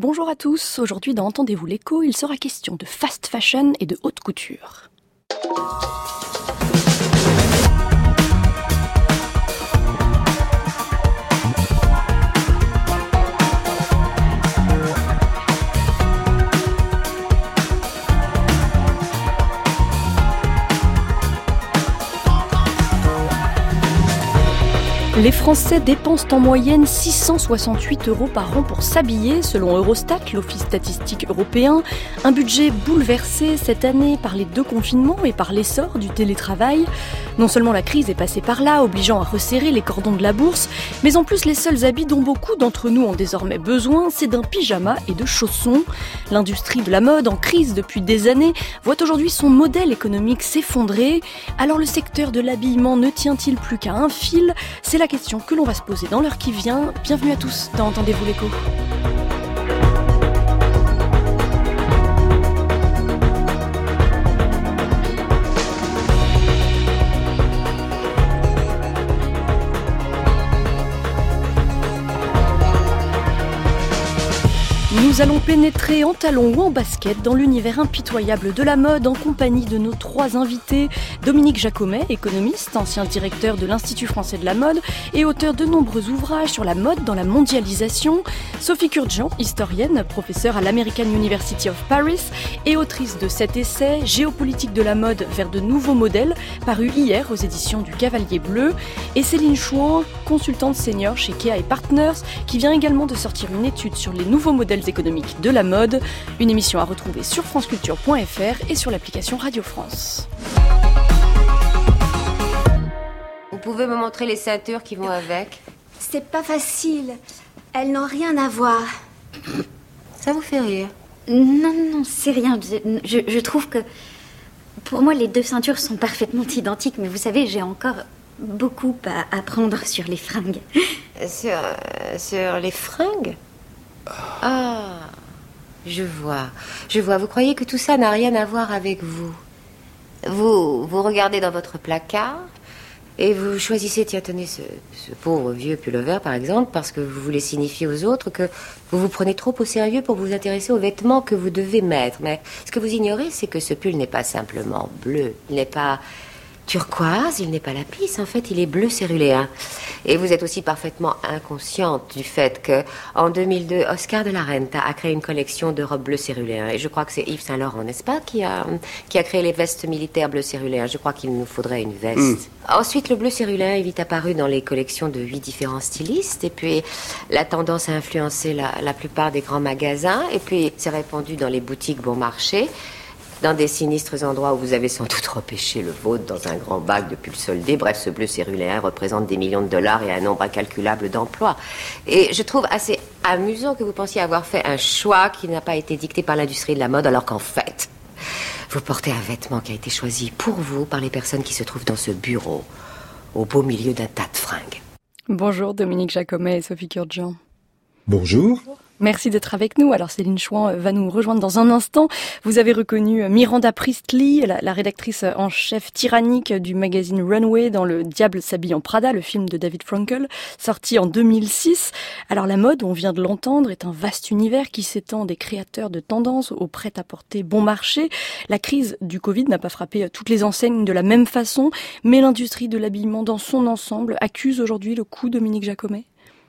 Bonjour à tous, aujourd'hui dans Entendez-vous l'écho, il sera question de fast fashion et de haute couture. Les Français dépensent en moyenne 668 € par an pour s'habiller, selon Eurostat, l'Office statistique européen. Un budget bouleversé cette année par les 2 confinements et par l'essor du télétravail. Non seulement la crise est passée par là, obligeant à resserrer les cordons de la bourse, mais en plus les seuls habits dont beaucoup d'entre nous ont désormais besoin, c'est d'un pyjama et de chaussons. L'industrie de la mode, en crise depuis des années, voit aujourd'hui son modèle économique s'effondrer. Alors le secteur de l'habillement ne tient-il plus qu'à un fil ? C'est la question que l'on va se poser dans l'heure qui vient. Bienvenue à tous dans Entendez-vous l'écho. Nous allons pénétrer en talons ou en basket dans l'univers impitoyable de la mode en compagnie de nos 3 invités. Dominique Jacomet, économiste, ancien directeur de l'Institut français de la mode et auteur de nombreux ouvrages sur la mode dans la mondialisation. Sophie Kurjan, historienne, professeure à l'American University of Paris et autrice de 7 essais « Géopolitique de la mode vers de nouveaux modèles » paru hier aux éditions du Cavalier Bleu. Et Céline Chouan, consultante senior chez Kea Partners, qui vient également de sortir une étude sur les nouveaux modèles économique de la mode, une émission à retrouver sur franceculture.fr et sur l'application Radio France. Vous pouvez me montrer les ceintures qui vont avec? C'est pas facile. Elles n'ont rien à voir. Ça vous fait rire? Non, c'est rien. Je trouve que pour moi les 2 ceintures sont parfaitement identiques, mais vous savez, j'ai encore beaucoup à apprendre sur les fringues. Sur les fringues? Ah, je vois. Vous croyez que tout ça n'a rien à voir avec vous? Vous regardez dans votre placard et vous choisissez, tiens, tenez, ce pauvre vieux pullover, par exemple, parce que vous voulez signifier aux autres que vous vous prenez trop au sérieux pour vous intéresser aux vêtements que vous devez mettre. Mais ce que vous ignorez, c'est que ce pull n'est pas simplement bleu. Il n'est pas turquoise, il n'est pas lapis, en fait, il est bleu céruléen. Et vous êtes aussi parfaitement inconsciente du fait que, en 2002, Oscar de la Renta a créé une collection de robes bleu céruléen. Et je crois que c'est Yves Saint Laurent, n'est-ce pas, qui a créé les vestes militaires bleu céruléen. Je crois qu'il nous faudrait une veste. Ensuite, le bleu céruléen est vite apparu dans les collections de 8 différents stylistes. Et puis, la tendance a influencé la plupart des grands magasins. Et puis, c'est répandu dans les boutiques bon marché, dans des sinistres endroits où vous avez sans doute repêché le vôtre dans un grand bac de pulls soldés. Bref, ce bleu céruléen représente des millions de dollars et un nombre incalculable d'emplois. Et je trouve assez amusant que vous pensiez avoir fait un choix qui n'a pas été dicté par l'industrie de la mode, alors qu'en fait, vous portez un vêtement qui a été choisi pour vous par les personnes qui se trouvent dans ce bureau, au beau milieu d'un tas de fringues. Bonjour Dominique Jacomet et Sophie Kurjan. Bonjour. Merci d'être avec nous. Alors Céline Chouan va nous rejoindre dans un instant. Vous avez reconnu Miranda Priestley, la rédactrice en chef tyrannique du magazine Runway dans Le Diable s'habille en Prada, le film de David Frankel, sorti en 2006. Alors la mode, on vient de l'entendre, est un vaste univers qui s'étend des créateurs de tendances au prêt-à-porter bon marché. La crise du Covid n'a pas frappé toutes les enseignes de la même façon, mais l'industrie de l'habillement dans son ensemble accuse aujourd'hui le coup, Dominique Jacomet.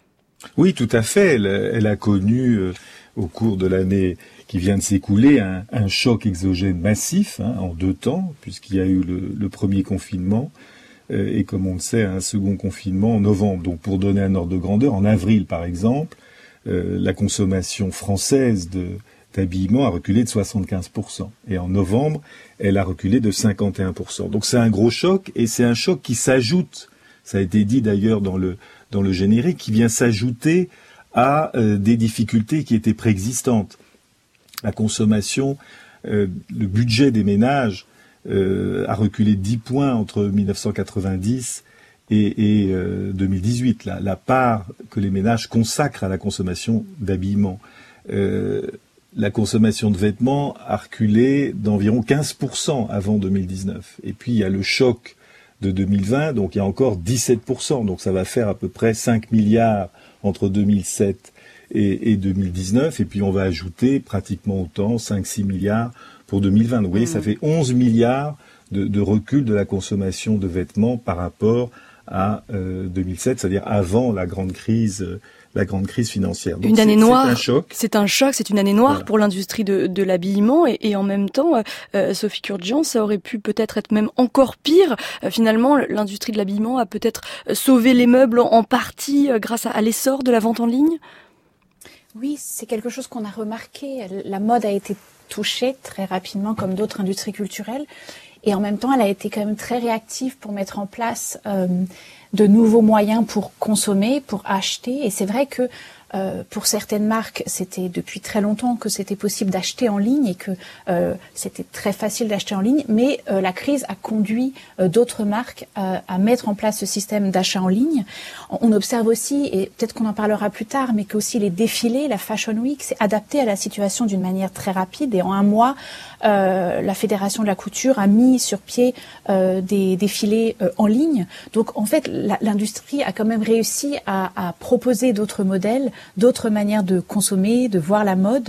Oui, tout à fait. Elle a connu, au cours de l'année qui vient de s'écouler, un choc exogène massif, en 2 temps, puisqu'il y a eu le premier confinement, et comme on le sait, un second confinement en novembre. Donc pour donner un ordre de grandeur, en avril par exemple, la consommation française d'habillement a reculé de 75%. Et en novembre, elle a reculé de 51%. Donc c'est un gros choc, et c'est un choc qui s'ajoute, ça a été dit d'ailleurs dans le générique, qui vient s'ajouter à des difficultés qui étaient préexistantes. La consommation, le budget des ménages a reculé de 10 points entre 1990 et 2018. La part que les ménages consacrent à la consommation d'habillement. La consommation de vêtements a reculé d'environ 15% avant 2019. Et puis il y a le choc de 2020, donc il y a encore 17%. Donc ça va faire à peu près 5 milliards entre 2007 et 2019, et puis on va ajouter pratiquement autant, 5-6 milliards pour 2020. Donc vous voyez, ça fait 11 milliards de recul de la consommation de vêtements par rapport à 2007, c'est-à-dire avant la grande crise financière. Donc une année noire. C'est un choc. C'est un choc, c'est une année noire Voilà. pour l'industrie de l'habillement et en même temps, Sophie Kurkdjian, ça aurait pu peut-être être même encore pire. Finalement, l'industrie de l'habillement a peut-être sauvé les meubles en partie grâce à l'essor de la vente en ligne. Oui, c'est quelque chose qu'on a remarqué. La mode a été touchée très rapidement comme d'autres industries culturelles. Et en même temps, elle a été quand même très réactive pour mettre en place de nouveaux moyens pour consommer, pour acheter. Et c'est vrai que pour certaines marques, c'était depuis très longtemps que c'était possible d'acheter en ligne et que c'était très facile d'acheter en ligne. Mais la crise a conduit d'autres marques à mettre en place ce système d'achat en ligne. On observe aussi, et peut-être qu'on en parlera plus tard, mais qu'aussi les défilés, la Fashion Week, s'est adapté à la situation d'une manière très rapide. Et en un mois, la Fédération de la couture a mis sur pied des défilés en ligne. Donc en fait, l'industrie a quand même réussi à proposer d'autres modèles, d'autres manières de consommer, de voir la mode.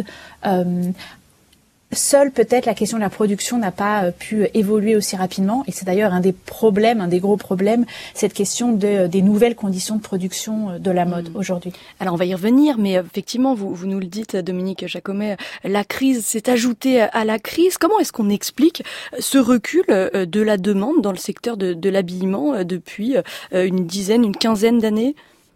Seule peut-être la question de la production n'a pas pu évoluer aussi rapidement, et c'est d'ailleurs un des gros problèmes, cette question des nouvelles conditions de production de la mode aujourd'hui. Alors on va y revenir, mais effectivement, vous nous le dites, Dominique Jacomet, la crise s'est ajoutée à la crise. Comment est-ce qu'on explique ce recul de la demande dans le secteur de l'habillement depuis une quinzaine d'années ?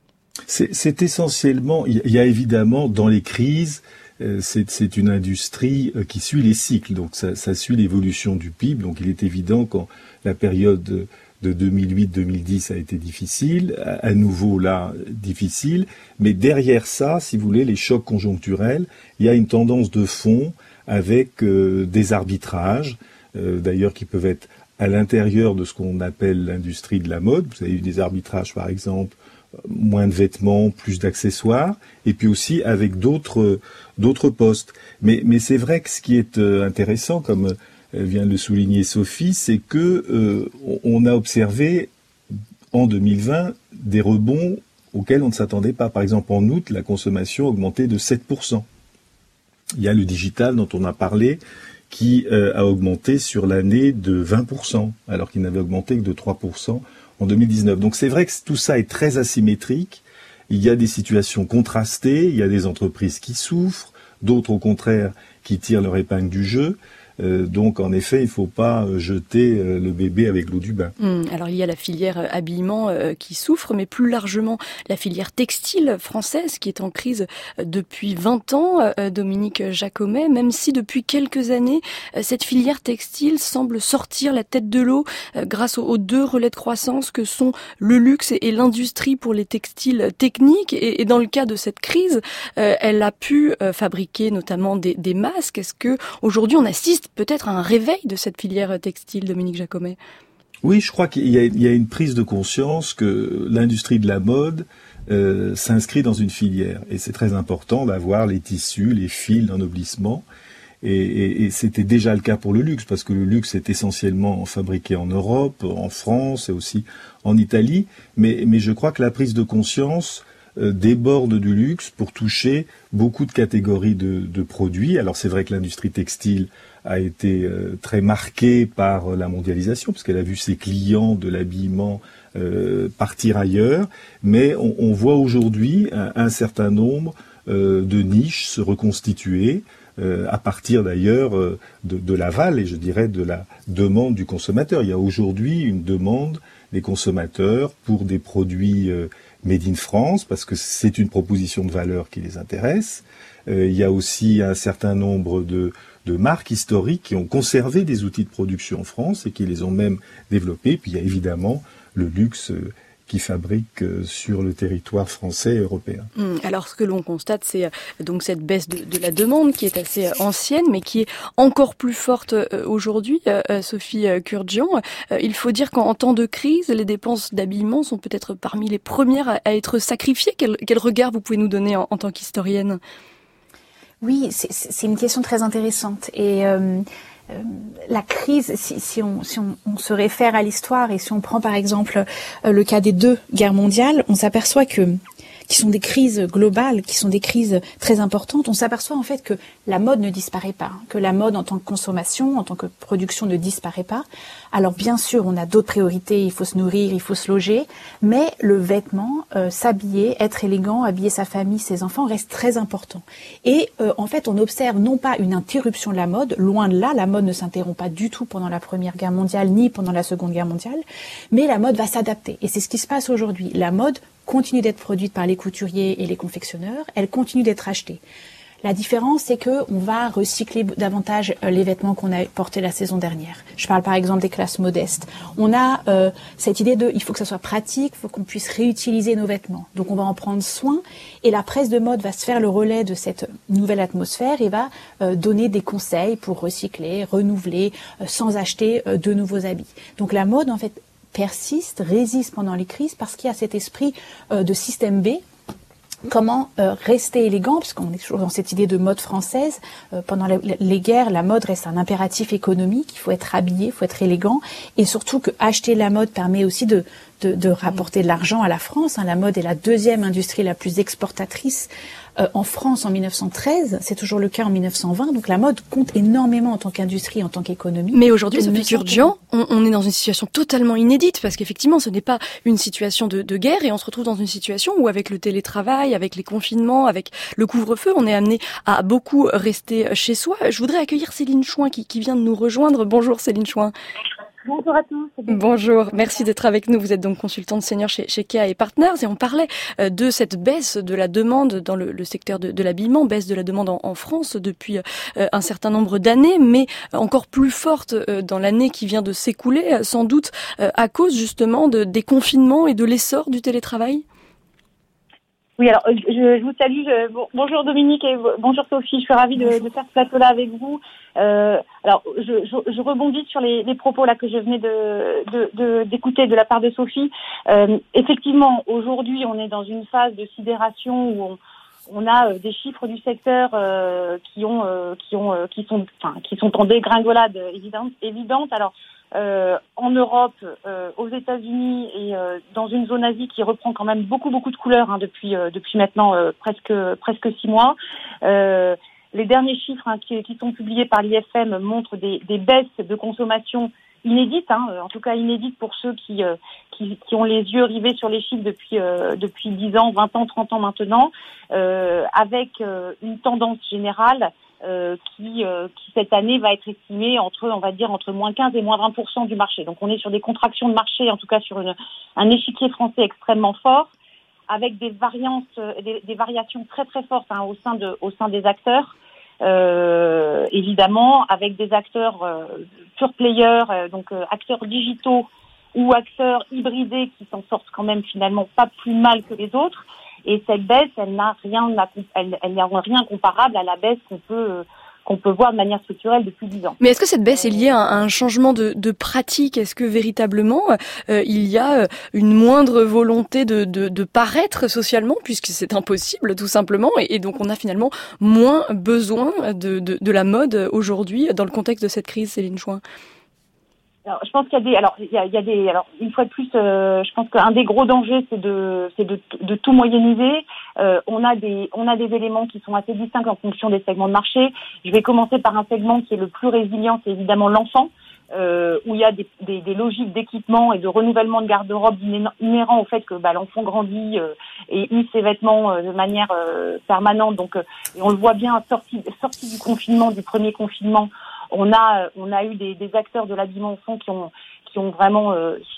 C'est essentiellement, il y a évidemment dans les crises, c'est une industrie qui suit les cycles, donc ça suit l'évolution du PIB. Donc il est évident quand la période de 2008-2010 a été difficile, à nouveau là difficile, mais derrière ça, si vous voulez, les chocs conjoncturels, il y a une tendance de fond avec des arbitrages, d'ailleurs qui peuvent être à l'intérieur de ce qu'on appelle l'industrie de la mode. Vous avez eu des arbitrages par exemple, moins de vêtements, plus d'accessoires, et puis aussi avec d'autres postes. Mais c'est vrai que ce qui est intéressant, comme vient de le souligner Sophie, c'est que on a observé en 2020 des rebonds auxquels on ne s'attendait pas. Par exemple, en août, la consommation a augmenté de 7%. Il y a le digital dont on a parlé, qui a augmenté sur l'année de 20%, alors qu'il n'avait augmenté que de 3% en 2019. Donc c'est vrai que tout ça est très asymétrique. Il y a des situations contrastées, il y a des entreprises qui souffrent, d'autres au contraire qui tirent leur épingle du jeu. Donc en effet, il ne faut pas jeter le bébé avec l'eau du bain. Alors il y a la filière habillement qui souffre, mais plus largement la filière textile française qui est en crise depuis 20 ans, Dominique Jacomet, même si depuis quelques années, cette filière textile semble sortir la tête de l'eau grâce aux deux relais de croissance que sont le luxe et l'industrie pour les textiles techniques. Et dans le cas de cette crise, elle a pu fabriquer notamment des masques. Est-ce que aujourd'hui on assiste peut-être à un réveil de cette filière textile, Dominique Jacomet? Oui, je crois qu'il y a une prise de conscience que l'industrie de la mode s'inscrit dans une filière. Et c'est très important d'avoir les tissus, les fils d'ennoblissement. Et c'était déjà le cas pour le luxe, parce que le luxe est essentiellement fabriqué en Europe, en France et aussi en Italie. Mais je crois que la prise de conscience déborde du luxe pour toucher beaucoup de catégories de produits. Alors c'est vrai que l'industrie textile a été très marquée par la mondialisation, parce qu'elle a vu ses clients de l'habillement partir ailleurs, mais on voit aujourd'hui un certain nombre de niches se reconstituer, à partir d'ailleurs de l'aval et je dirais de la demande du consommateur. Il y a aujourd'hui une demande des consommateurs pour des produits made in France, parce que c'est une proposition de valeur qui les intéresse. Il y a aussi un certain nombre de marques historiques qui ont conservé des outils de production en France et qui les ont même développés. Puis il y a évidemment le luxe qui fabrique sur le territoire français et européen. Alors ce que l'on constate, c'est donc cette baisse de la demande qui est assez ancienne, mais qui est encore plus forte aujourd'hui. Sophie Kurkdjian, il faut dire qu'en temps de crise, les dépenses d'habillement sont peut-être parmi les premières à être sacrifiées. Quel regard vous pouvez nous donner en tant qu'historienne ? Oui, c'est une question très intéressante. Et la crise, si on se réfère à l'histoire et si on prend par exemple le cas des deux guerres mondiales, on s'aperçoit que sont des crises globales, qui sont des crises très importantes, on s'aperçoit en fait que la mode ne disparaît pas, que la mode en tant que consommation, en tant que production ne disparaît pas. Alors bien sûr, on a d'autres priorités, il faut se nourrir, il faut se loger, mais le vêtement, s'habiller, être élégant, habiller sa famille, ses enfants reste très important. Et en fait, on observe non pas une interruption de la mode, loin de là, la mode ne s'interrompt pas du tout pendant la Première Guerre mondiale ni pendant la Seconde Guerre mondiale, mais la mode va s'adapter. Et c'est ce qui se passe aujourd'hui. La mode continue d'être produite par les couturiers et les confectionneurs, elle continue d'être achetée. La différence, c'est que on va recycler davantage les vêtements qu'on a portés la saison dernière. Je parle par exemple des classes modestes. On a cette idée de, il faut que ça soit pratique, il faut qu'on puisse réutiliser nos vêtements. Donc on va en prendre soin et la presse de mode va se faire le relais de cette nouvelle atmosphère et va donner des conseils pour recycler, renouveler, sans acheter de nouveaux habits. Donc la mode, en fait, persiste, résiste pendant les crises parce qu'il y a cet esprit de système B. Comment rester élégant, parce qu'on est toujours dans cette idée de mode française. Pendant les guerres, la mode reste un impératif économique. Il faut être habillé, il faut être élégant, et surtout que acheter la mode permet aussi de rapporter de l'argent à la France. La mode est la deuxième industrie la plus exportatrice en France en 1913. C'est toujours le cas en 1920. Donc la mode compte énormément en tant qu'industrie, en tant qu'économie. Mais aujourd'hui, Sophie Kurkdjian, on est dans une situation totalement inédite parce qu'effectivement, ce n'est pas une situation de guerre et on se retrouve dans une situation où avec le télétravail, avec les confinements, avec le couvre-feu, on est amené à beaucoup rester chez soi. Je voudrais accueillir Céline Chouin qui vient de nous rejoindre. Bonjour Céline Chouin. Bonjour à tous. Bonjour, merci d'être avec nous. Vous êtes donc consultante senior chez Kea & Partners et on parlait de cette baisse de la demande dans le secteur de l'habillement, baisse de la demande en France depuis un certain nombre d'années, mais encore plus forte dans l'année qui vient de s'écouler, sans doute à cause justement des confinements et de l'essor du télétravail. Oui, alors je vous salue. Bonjour Dominique et bonjour Sophie. Je suis ravie de faire ce plateau-là avec vous. Alors, je rebondis sur les propos là que je venais d'écouter de la part de Sophie. Effectivement, aujourd'hui, on est dans une phase de sidération où on a des chiffres du secteur qui sont en dégringolade évidente. Alors, en Europe, aux États-Unis et dans une zone Asie qui reprend quand même beaucoup de couleurs depuis maintenant presque 6 mois. Les derniers chiffres qui sont publiés par l'IFM montrent des baisses de consommation inédites, en tout cas inédites pour ceux qui ont les yeux rivés sur les chiffres depuis 10 ans, 20 ans, 30 ans maintenant, avec une tendance générale qui cette année va être estimée entre moins 15 et moins 20% du marché. Donc on est sur des contractions de marché, en tout cas sur un échiquier français extrêmement fort, avec des variations très très fortes au sein des acteurs. Évidemment, avec des acteurs pure players, acteurs digitaux ou acteurs hybridés qui s'en sortent quand même finalement pas plus mal que les autres. Et cette baisse, elle n'a rien comparable à la baisse qu'on peut voir de manière structurelle depuis 10 ans. Mais est-ce que cette baisse est liée à un changement de pratique ? Est-ce que véritablement il y a une moindre volonté de paraître socialement, puisque c'est impossible tout simplement, et donc on a finalement moins besoin de la mode aujourd'hui dans le contexte de cette crise, Céline Chouin ? Alors, je pense qu'il y a des, une fois de plus, je pense qu'un des gros dangers, c'est de tout moyenniser. On a des éléments qui sont assez distincts en fonction des segments de marché. Je vais commencer par un segment qui est le plus résilient, c'est évidemment l'enfant, où il y a des logiques d'équipement et de renouvellement de garde-robe inhérents au fait que l'enfant grandit et use ses vêtements de manière permanente. Donc, et on le voit bien, sorti du confinement, du premier confinement. On a eu des acteurs de l'habillement enfant qui ont vraiment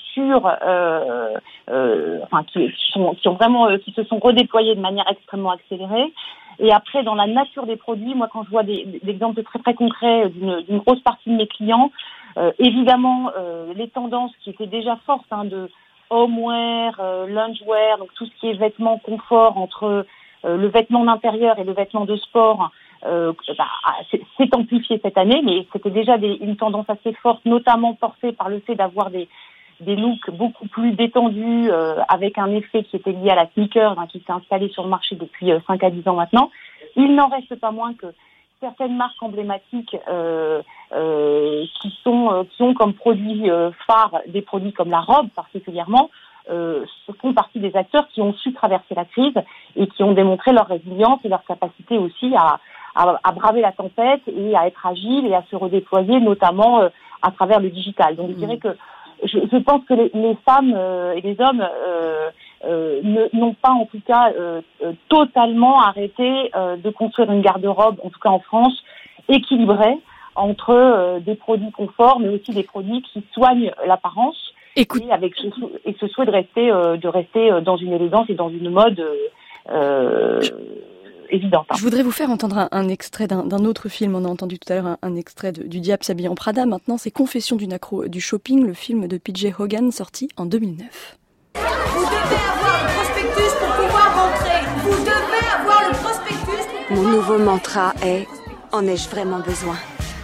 qui se sont redéployés de manière extrêmement accélérée. Et après, dans la nature des produits, moi, quand je vois des exemples très très concrets d'une grosse partie de mes clients, évidemment, les tendances qui étaient déjà fortes de homeware, loungewear, donc tout ce qui est vêtements confort entre le vêtement d'intérieur et le vêtement de sport. C'est amplifié cette année, mais c'était déjà une tendance assez forte, notamment portée par le fait d'avoir des looks beaucoup plus détendus, avec un effet qui était lié à la sneaker, qui s'est installé sur le marché depuis 5 à 10 ans maintenant. Il n'en reste pas moins que certaines marques emblématiques qui ont comme produit phare des produits comme la robe particulièrement, font partie des acteurs qui ont su traverser la crise et qui ont démontré leur résilience et leur capacité aussi à braver la tempête et à être agile et à se redéployer, notamment à travers le digital. Donc je dirais que je pense que les femmes et les hommes n'ont pas en tout cas totalement arrêté de construire une garde-robe, en tout cas en France, équilibrée entre des produits confort, mais aussi des produits qui soignent l'apparence. Écoute... Et avec ce souhait de rester dans une élégance et dans une mode évidente. Je voudrais vous faire entendre un extrait d'un autre film. On a entendu tout à l'heure un extrait du Diable s'habille en Prada. Maintenant, c'est Confession d'une accro du shopping, le film de PJ Hogan, sorti en 2009. Vous devez avoir le prospectus pour pouvoir rentrer. Vous devez avoir le prospectus. Mon nouveau mantra est « En ai-je vraiment besoin ?»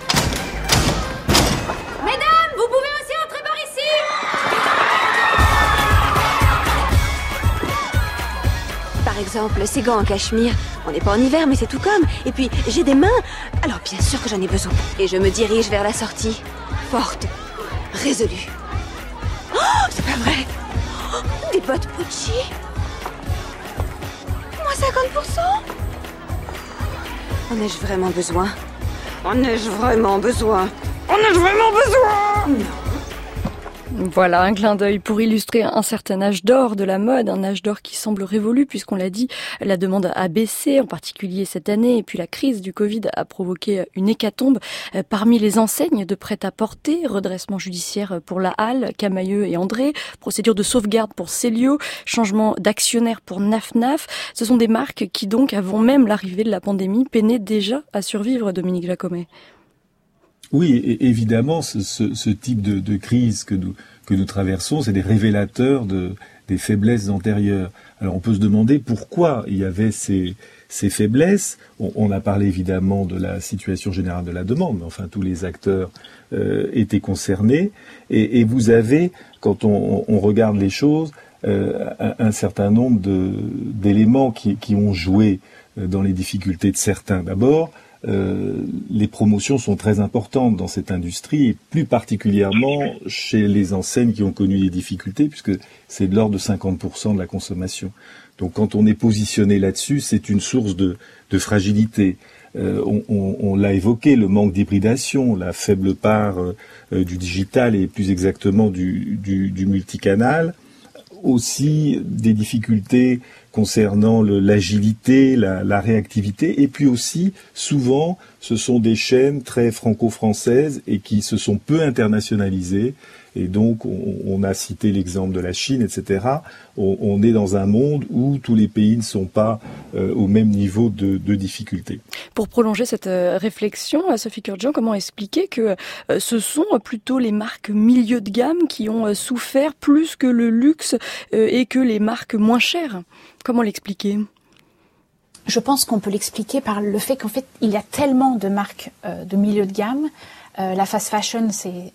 Mesdames, vous pouvez aussi entrer par ici. Par exemple, ces gants en cachemire. On n'est pas en hiver, mais c'est tout comme. Et puis, j'ai des mains. Alors, bien sûr que j'en ai besoin. Et je me dirige vers la sortie. Forte. Résolue. Oh, c'est pas vrai. Oh, des bottes Gucci. Moins 50%. En ai-je vraiment besoin? En ai-je vraiment besoin? En ai-je vraiment besoin? Non. Voilà, un clin d'œil pour illustrer un certain âge d'or de la mode, un âge d'or qui semble révolu puisqu'on l'a dit, la demande a baissé, en particulier cette année, et puis la crise du Covid a provoqué une hécatombe parmi les enseignes de prêt-à-porter, redressement judiciaire pour La Halle, Camaïeu et André, procédure de sauvegarde pour Célio, changement d'actionnaire pour Naf. Ce sont des marques qui donc, avant même l'arrivée de la pandémie, peinaient déjà à survivre, Dominique Jacomet. Oui, et évidemment, ce type de crise que nous traversons, c'est des révélateurs des faiblesses antérieures. Alors on peut se demander pourquoi il y avait ces faiblesses. On a parlé évidemment de la situation générale de la demande, mais enfin tous les acteurs étaient concernés. Et vous avez, quand on regarde les choses, un certain nombre d'éléments qui ont joué dans les difficultés de certains. D'abord, les promotions sont très importantes dans cette industrie et plus particulièrement chez les enseignes qui ont connu des difficultés puisque c'est de l'ordre de 50% de la consommation. Donc quand on est positionné là-dessus, c'est une source de fragilité. On l'a évoqué, le manque d'hybridation, la faible part du digital et plus exactement du multicanal. Aussi des difficultés concernant l'agilité, la réactivité, et puis aussi, souvent, ce sont des chaînes très franco-françaises et qui se sont peu internationalisées. Et donc, on a cité l'exemple de la Chine, etc. On est dans un monde où tous les pays ne sont pas au même niveau de difficulté. Pour prolonger cette réflexion, Sophie Kurjan, comment expliquer que ce sont plutôt les marques milieu de gamme qui ont souffert plus que le luxe et que les marques moins chères? Comment l'expliquer? Je pense qu'on peut l'expliquer par le fait qu'en fait, il y a tellement de marques de milieu de gamme. La fast fashion, c'est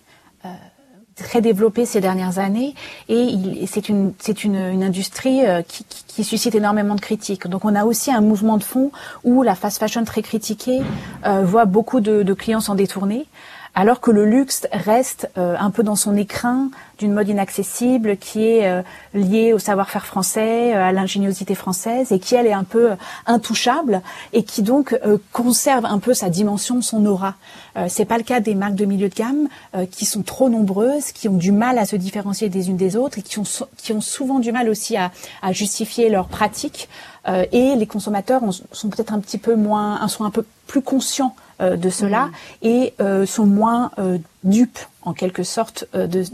très développée ces dernières années et c'est une industrie qui suscite énormément de critiques. Donc on a aussi un mouvement de fond où la fast fashion très critiquée voit beaucoup de clients s'en détourner. Alors que le luxe reste un peu dans son écrin d'une mode inaccessible qui est liée au savoir-faire français, à l'ingéniosité française et qui, elle, est un peu intouchable et qui donc conserve un peu sa dimension, son aura. C'est pas le cas des marques de milieu de gamme qui sont trop nombreuses, qui ont du mal à se différencier des unes des autres et qui ont souvent du mal aussi à justifier leurs pratiques. Et les consommateurs sont peut-être un petit peu sont un peu plus conscients de cela et sont moins dupes en quelque sorte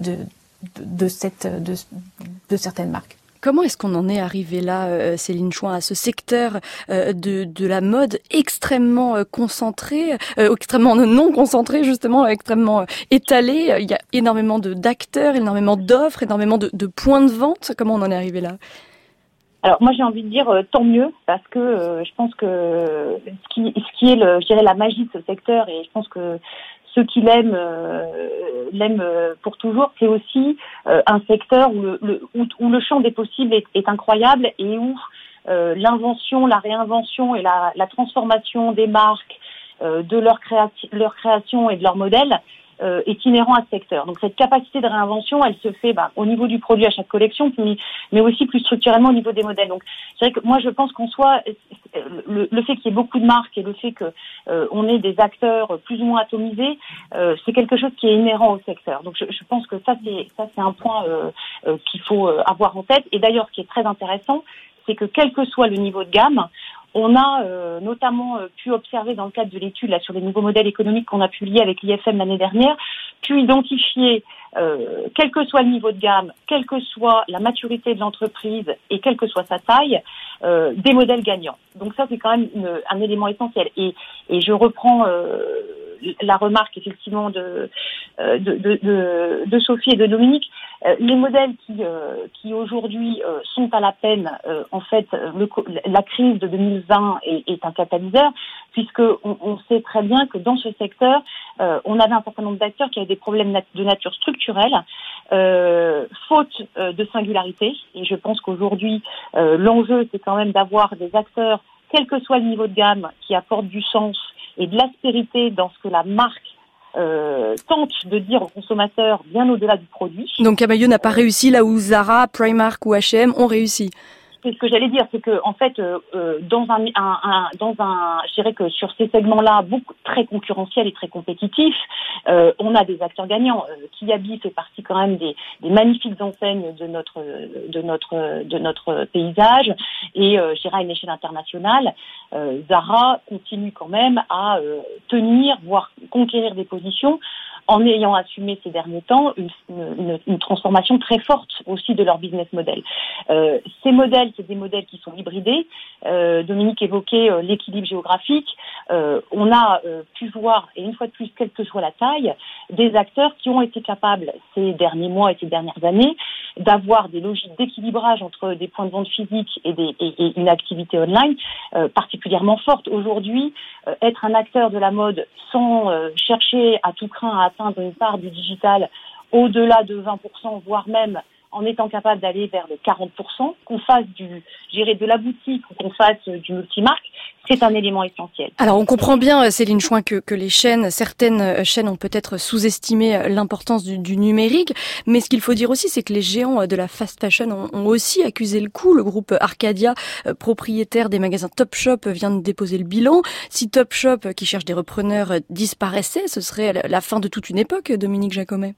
de certaines marques. Comment est-ce qu'on en est arrivé là, Céline Chouin, à ce secteur de la mode extrêmement concentré, extrêmement non concentré justement, extrêmement étalé? Il y a énormément d'acteurs, énormément d'offres, énormément de points de vente. Comment on en est arrivé là? Alors moi j'ai envie de dire tant mieux parce que je pense que ce qui est je dirais la magie de ce secteur et je pense que ceux qui l'aiment pour toujours, c'est aussi un secteur où le champ des possibles est incroyable et où l'invention, la réinvention et la transformation des marques, de leur création et de leur modèle est inhérent à ce secteur. Donc cette capacité de réinvention, elle se fait au niveau du produit à chaque collection, mais aussi plus structurellement au niveau des modèles. Donc c'est vrai que moi je pense qu'en soi, le fait qu'il y ait beaucoup de marques et le fait que on ait des acteurs plus ou moins atomisés, c'est quelque chose qui est inhérent au secteur. Donc je pense que ça c'est un point qu'il faut avoir en tête. Et d'ailleurs, ce qui est très intéressant, c'est que quel que soit le niveau de gamme, on a notamment pu observer dans le cadre de l'étude là sur les nouveaux modèles économiques qu'on a publié avec l'IFM l'année dernière, pu identifier quel que soit le niveau de gamme, quelle que soit la maturité de l'entreprise et quelle que soit sa taille, des modèles gagnants. Donc ça c'est quand même un élément essentiel. Et je reprends la remarque effectivement de Sophie et de Dominique. Les modèles qui aujourd'hui sont à la peine, en fait, la crise de 2020 est un catalyseur, puisque on sait très bien que dans ce secteur, on avait un certain nombre d'acteurs qui avaient des problèmes de nature structurelle, faute de singularité. Et je pense qu'aujourd'hui, l'enjeu, c'est quand même d'avoir des acteurs, quel que soit le niveau de gamme, qui apportent du sens et de l'aspérité dans ce que la marque tente de dire aux consommateurs bien au-delà du produit. Donc Camaïeu n'a pas réussi là où Zara, Primark ou H&M ont réussi. C'est ce que j'allais dire, c'est que en fait, je dirais que sur ces segments-là, très concurrentiels et très compétitifs, on a des acteurs gagnants. Kiabi fait partie quand même des magnifiques enseignes de notre paysage, et je dirais à une échelle internationale, Zara continue quand même à tenir, voire conquérir des positions, en ayant assumé ces derniers temps une transformation très forte aussi de leur business model. Ces modèles, c'est des modèles qui sont hybridés. Dominique évoquait l'équilibre géographique. On a pu voir, et une fois de plus, quelle que soit la taille, des acteurs qui ont été capables ces derniers mois et ces dernières années d'avoir des logiques d'équilibrage entre des points de vente physiques et une activité online particulièrement forte. Aujourd'hui, être un acteur de la mode sans chercher à tout craint à atteindre une part du digital au-delà de 20%, voire même en étant capable d'aller vers les 40%, qu'on fasse de la boutique ou qu'on fasse du multimarque, c'est un élément essentiel. Alors on comprend bien, Céline Chouin, que certaines chaînes ont peut-être sous-estimé l'importance du numérique, mais ce qu'il faut dire aussi, c'est que les géants de la fast fashion ont aussi accusé le coup. Le groupe Arcadia, propriétaire des magasins Topshop, vient de déposer le bilan. Si Topshop, qui cherche des repreneurs, disparaissait, ce serait la fin de toute une époque, Dominique Jacomet.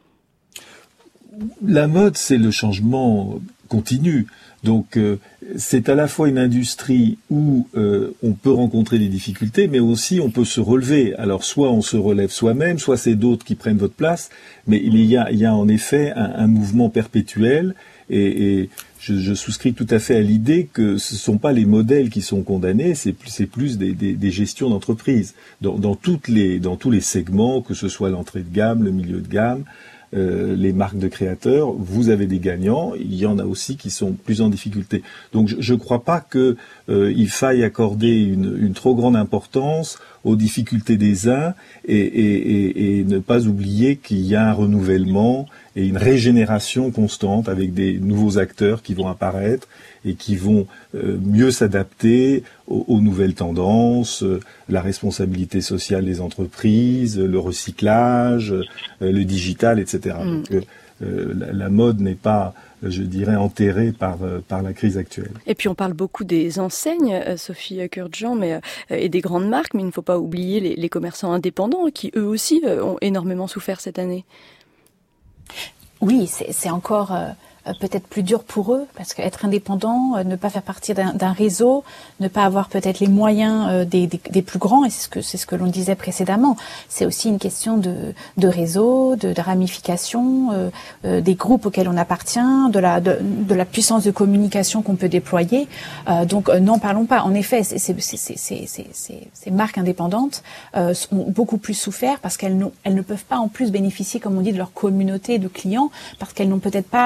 La mode, c'est le changement continu. Donc, c'est à la fois une industrie où on peut rencontrer des difficultés, mais aussi on peut se relever. Alors, soit on se relève soi-même, soit c'est d'autres qui prennent votre place. Mais il y a en effet un mouvement perpétuel. Et je souscris tout à fait à l'idée que ce ne sont pas les modèles qui sont condamnés, c'est plus des gestions d'entreprise. Dans tous les segments, que ce soit l'entrée de gamme, le milieu de gamme, les marques de créateurs, vous avez des gagnants, il y en a aussi qui sont plus en difficulté. Donc je ne crois pas qu'il faille accorder une trop grande importance aux difficultés des uns et ne pas oublier qu'il y a un renouvellement et une régénération constante avec des nouveaux acteurs qui vont apparaître et qui vont mieux s'adapter aux nouvelles tendances, la responsabilité sociale des entreprises, le recyclage, le digital, etc. Donc la mode n'est pas, je dirais, enterrée par la crise actuelle. Et puis on parle beaucoup des enseignes, Sophie Kurkdjian, et des grandes marques, mais il ne faut pas oublier les commerçants indépendants qui eux aussi ont énormément souffert cette année. Oui, c'est encore peut-être plus dur pour eux, parce qu'être indépendant, ne pas faire partie d'un réseau, ne pas avoir peut-être les moyens des plus grands, et c'est ce que l'on disait précédemment. C'est aussi une question de réseau, de ramification, des groupes auxquels on appartient, de la puissance de communication qu'on peut déployer. Donc n'en parlons pas. En effet, ces marques indépendantes ont beaucoup plus souffert parce qu'elles ne peuvent pas en plus bénéficier, comme on dit, de leur communauté de clients, parce qu'elles n'ont peut-être pas une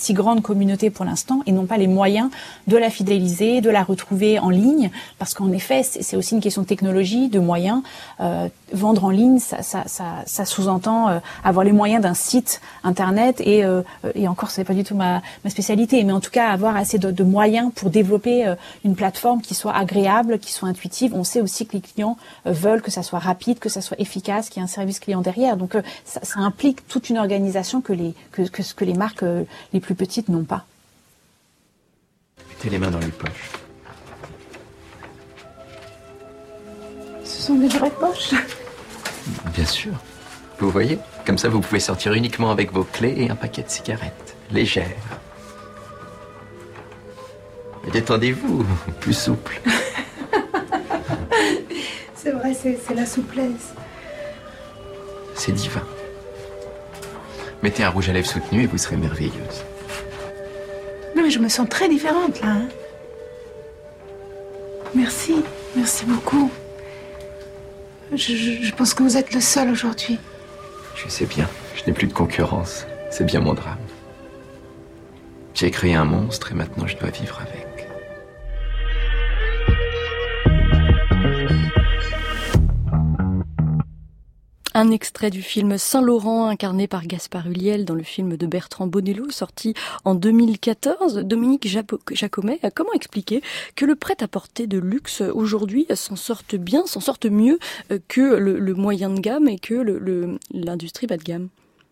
si grande communauté pour l'instant et n'ont pas les moyens de la fidéliser, de la retrouver en ligne, parce qu'en effet, c'est aussi une question de technologie, de moyens. Vendre en ligne, ça sous-entend avoir les moyens d'un site internet et encore, c'est pas du tout ma spécialité, mais en tout cas avoir assez de moyens pour développer une plateforme qui soit agréable, qui soit intuitive. On sait aussi que les clients veulent que ça soit rapide, que ça soit efficace, qu'il y ait un service client derrière. Donc ça implique toute une organisation que les marques les plus petites n'ont pas. Mettez les mains dans les poches. Ce sont des vraies poches? Bien sûr. Vous voyez, comme ça vous pouvez sortir uniquement avec vos clés et un paquet de cigarettes. Légères. Mais détendez-vous, plus souple. C'est vrai, c'est la souplesse. C'est divin. Mettez un rouge à lèvres soutenu et vous serez merveilleuse. Non, mais je me sens très différente, là. Hein. Merci beaucoup. Je pense que vous êtes le seul aujourd'hui. Je sais bien, je n'ai plus de concurrence. C'est bien mon drame. J'ai créé un monstre et maintenant je dois vivre avec. Un extrait du film Saint-Laurent, incarné par Gaspard Ulliel dans le film de Bertrand Bonello, sorti en 2014. Dominique Jacomet, comment expliquer que le prêt-à-porter de luxe aujourd'hui s'en sorte mieux que le moyen de gamme et que l'industrie bas de gamme?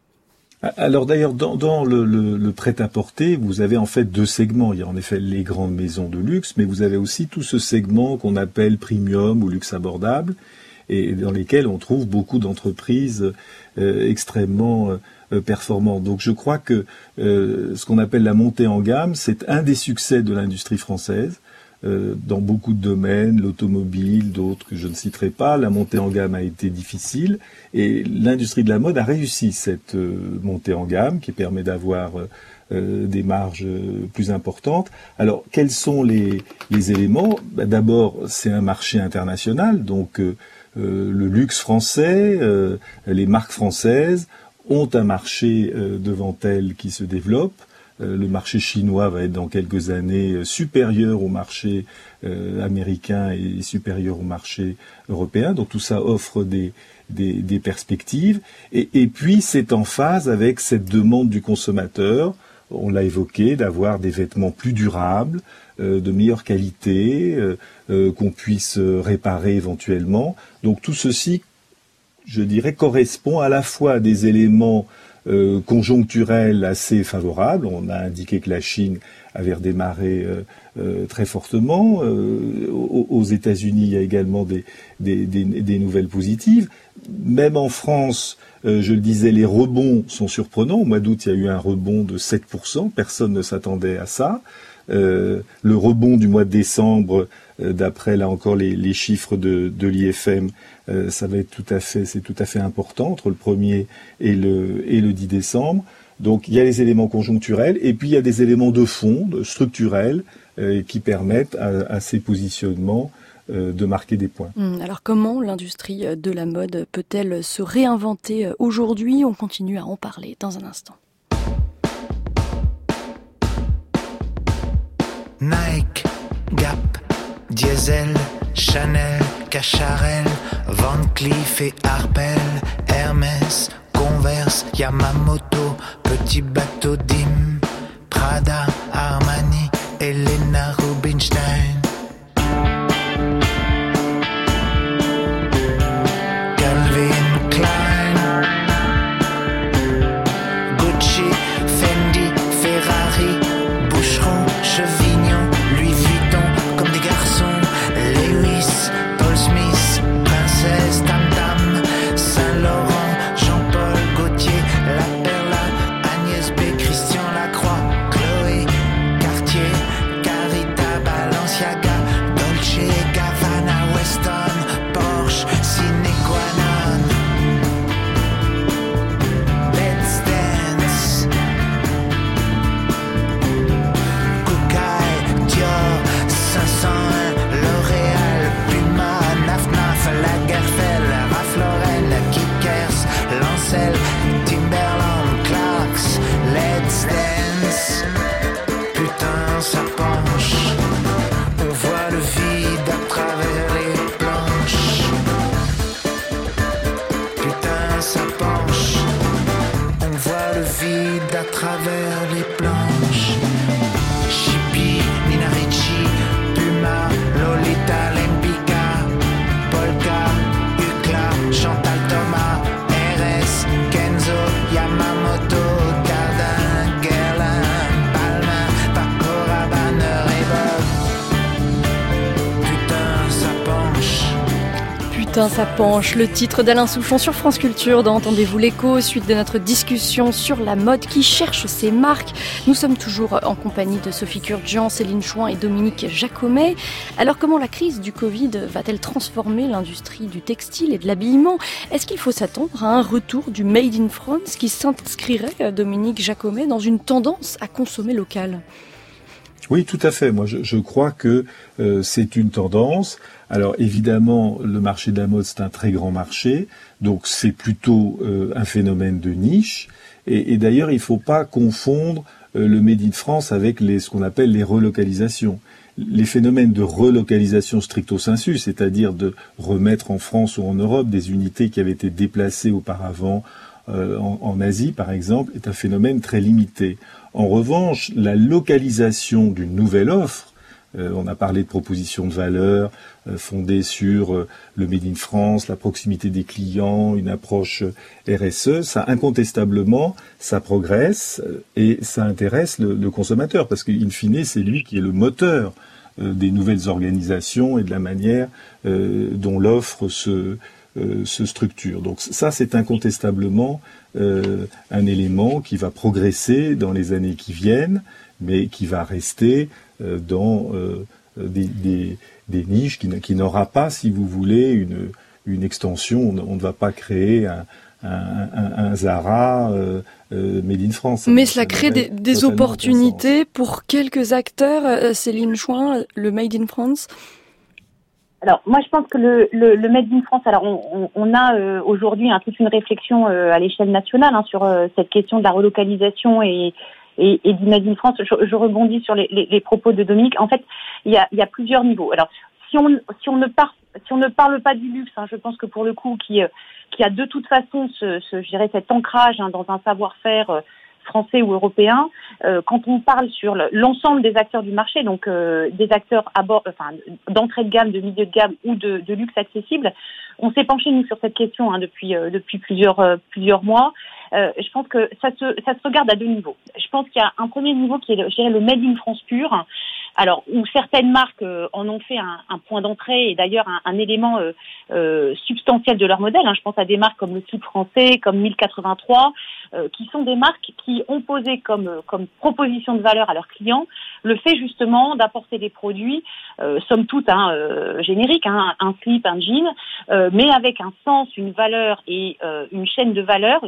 Alors d'ailleurs, dans le prêt-à-porter, vous avez en fait deux segments. Il y a en effet les grandes maisons de luxe, mais vous avez aussi tout ce segment qu'on appelle premium ou luxe abordable, et dans lesquels on trouve beaucoup d'entreprises extrêmement performantes. Donc je crois que ce qu'on appelle la montée en gamme, c'est un des succès de l'industrie française. Dans beaucoup de domaines, l'automobile, d'autres que je ne citerai pas, la montée en gamme a été difficile et l'industrie de la mode a réussi cette montée en gamme qui permet d'avoir des marges plus importantes. Alors, quels sont les éléments? D'abord, c'est un marché international, donc le luxe français, les marques françaises ont un marché devant elles qui se développe. Le marché chinois va être dans quelques années supérieur au marché américain et supérieur au marché européen. Donc tout ça offre des perspectives. Et puis c'est en phase avec cette demande du consommateur, on l'a évoqué, d'avoir des vêtements plus durables, de meilleure qualité, qu'on puisse réparer éventuellement. Donc tout ceci, je dirais, correspond à la fois à des éléments conjoncturels assez favorables. On a indiqué que la Chine avait redémarré très fortement. Aux États-Unis, il y a également des nouvelles positives. Même en France, je le disais, les rebonds sont surprenants. Au mois d'août, il y a eu un rebond de 7%. Personne ne s'attendait à ça. Le rebond du mois de décembre, d'après là encore les chiffres de l'IFM, ça va être c'est tout à fait important entre le 1er et le 10 décembre. Donc il y a les éléments conjoncturels et puis il y a des éléments de fond, structurels, qui permettent à ces positionnements de marquer des points. Alors comment l'industrie de la mode peut-elle se réinventer aujourd'hui? On continue à en parler dans un instant. Nike, Gap, Diesel, Chanel, Cacharel, Van Cleef et Arpels, Hermès, Converse, Yamamoto, Petit Bateau Dim, Prada, Armani, Helena Rubinstein. Calvin Klein, Gucci, Fendi, Ferrari, Boucheron, Chevignon, Louis Vuitton, comme des garçons, Lewis, Paul Smith, Princesse, Tam Tam, Saint-Laurent, Jean-Paul Gaultier, La Perla, Agnès B, Christian Lacroix, Chloé, Cartier, Carité. vide à travers les planches. Chippy, Nina Ricci, Puma, Lolita, Lempicka, Polka, Ukla, Chantal Thomas, RS, Kenzo, Yamamoto, Cardin, Guerlain, Balmain, Paco Rabanne, Reebok. Putain, ça penche. Putain, ça penche, le titre d'Alain Souchon sur France Culture dans Entendez-vous l'écho, suite de notre discussion sur la mode qui cherche ses marques. Nous sommes toujours en compagnie de Sophie Kurkdjian, Céline Chouin et Dominique Jacomet. Alors comment la crise du Covid va-t-elle transformer l'industrie du textile et de l'habillement ? Est-ce qu'il faut s'attendre à un retour du Made in France qui s'inscrirait, Dominique Jacomet, dans une tendance à consommer local ? Oui, tout à fait. Moi, je crois que c'est une tendance. Alors, évidemment, le marché de la mode, c'est un très grand marché. Donc, c'est plutôt un phénomène de niche. Et d'ailleurs, il ne faut pas confondre le Made in France avec ce qu'on appelle les relocalisations. Les phénomènes de relocalisation stricto sensu, c'est-à-dire de remettre en France ou en Europe des unités qui avaient été déplacées auparavant en Asie, par exemple, est un phénomène très limité. En revanche, la localisation d'une nouvelle offre, on a parlé de propositions de valeur fondées sur le Made in France, la proximité des clients, une approche RSE, ça incontestablement, ça progresse et ça intéresse le consommateur parce qu'in fine, c'est lui qui est le moteur des nouvelles organisations et de la manière dont l'offre se structure. Donc ça, c'est incontestablement un élément qui va progresser dans les années qui viennent, mais qui va rester dans des niches qui n'aura pas, si vous voulez, une extension. On ne va pas créer un Zara Made in France. Mais cela crée des opportunités pour quelques acteurs. Céline Chouin, le Made in France. Alors moi je pense que le Made in France, alors on a aujourd'hui toute une réflexion à l'échelle nationale sur cette question de la relocalisation et du Made in France. Je rebondis sur les propos de Dominique. En fait, il y a plusieurs niveaux. Alors si on ne parle pas du luxe, je pense que pour le coup qui a de toute façon je dirais cet ancrage dans un savoir-faire français ou européen, quand on parle sur l'ensemble des acteurs du marché, donc des acteurs d'entrée de gamme, de milieu de gamme ou de luxe accessible, on s'est penché nous sur cette question depuis plusieurs mois. Je pense que ça se regarde à deux niveaux. Je pense qu'il y a un premier niveau qui est, je dirais, le Made in France pur. Alors où certaines marques en ont fait un point d'entrée et d'ailleurs un élément substantiel de leur modèle. Je pense à des marques comme le Slip français, comme 1083, qui sont des marques qui ont posé comme proposition de valeur à leurs clients le fait justement d'apporter des produits, somme toute génériques, un slip, un jean, mais avec un sens, une valeur et une chaîne de valeur,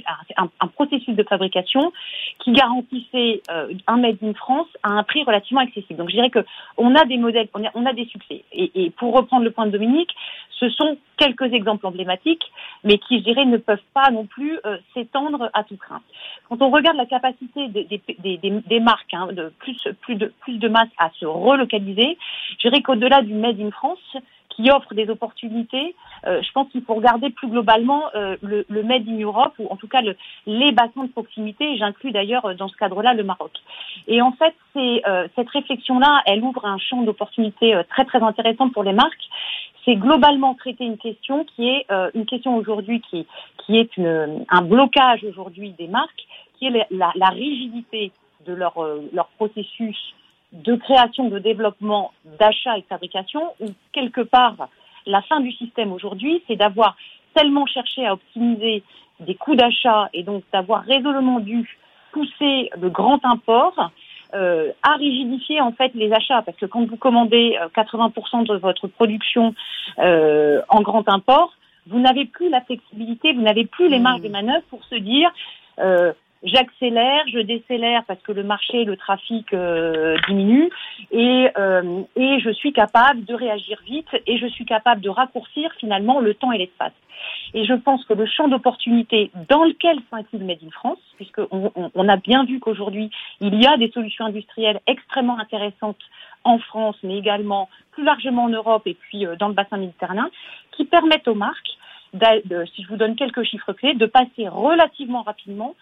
un processus de fabrication qui garantissait un Made in France à un prix relativement accessible. Donc je dirais que on a des modèles, on a des succès. Et pour reprendre le point de Dominique, ce sont quelques exemples emblématiques, mais qui, je dirais, ne peuvent pas non plus s'étendre à tout craint. Quand on regarde la capacité des marques de plus de masse à se relocaliser, je dirais qu'au-delà du Made in France, qui offre des opportunités, je pense qu'il faut regarder plus globalement le Made in Europe, ou en tout cas les bassins de proximité, et j'inclus d'ailleurs dans ce cadre-là le Maroc. Et en fait, cette réflexion-là, elle ouvre un champ d'opportunités très très intéressant pour les marques. C'est globalement traiter une question qui est une question aujourd'hui qui est un blocage aujourd'hui des marques, qui est la rigidité de leur processus de création, de développement, d'achat et de fabrication, où quelque part, la fin du système aujourd'hui, c'est d'avoir tellement cherché à optimiser des coûts d'achat et donc d'avoir résolument dû pousser le grand import à rigidifier en fait les achats, parce que quand vous commandez 80% de votre production en grand import, vous n'avez plus la flexibilité, vous n'avez plus les marges de manœuvre pour se dire j'accélère, je décélère parce que le marché, le trafic diminue et je suis capable de réagir vite et je suis capable de raccourcir finalement le temps et l'espace. Et je pense que le champ d'opportunités dans lequel s'inclut le Made in France, puisqu'on a bien vu qu'aujourd'hui, il y a des solutions industrielles extrêmement intéressantes en France, mais également plus largement en Europe et puis dans le bassin méditerranéen, qui permettent aux marques, si je vous donne quelques chiffres clés, de passer relativement rapidement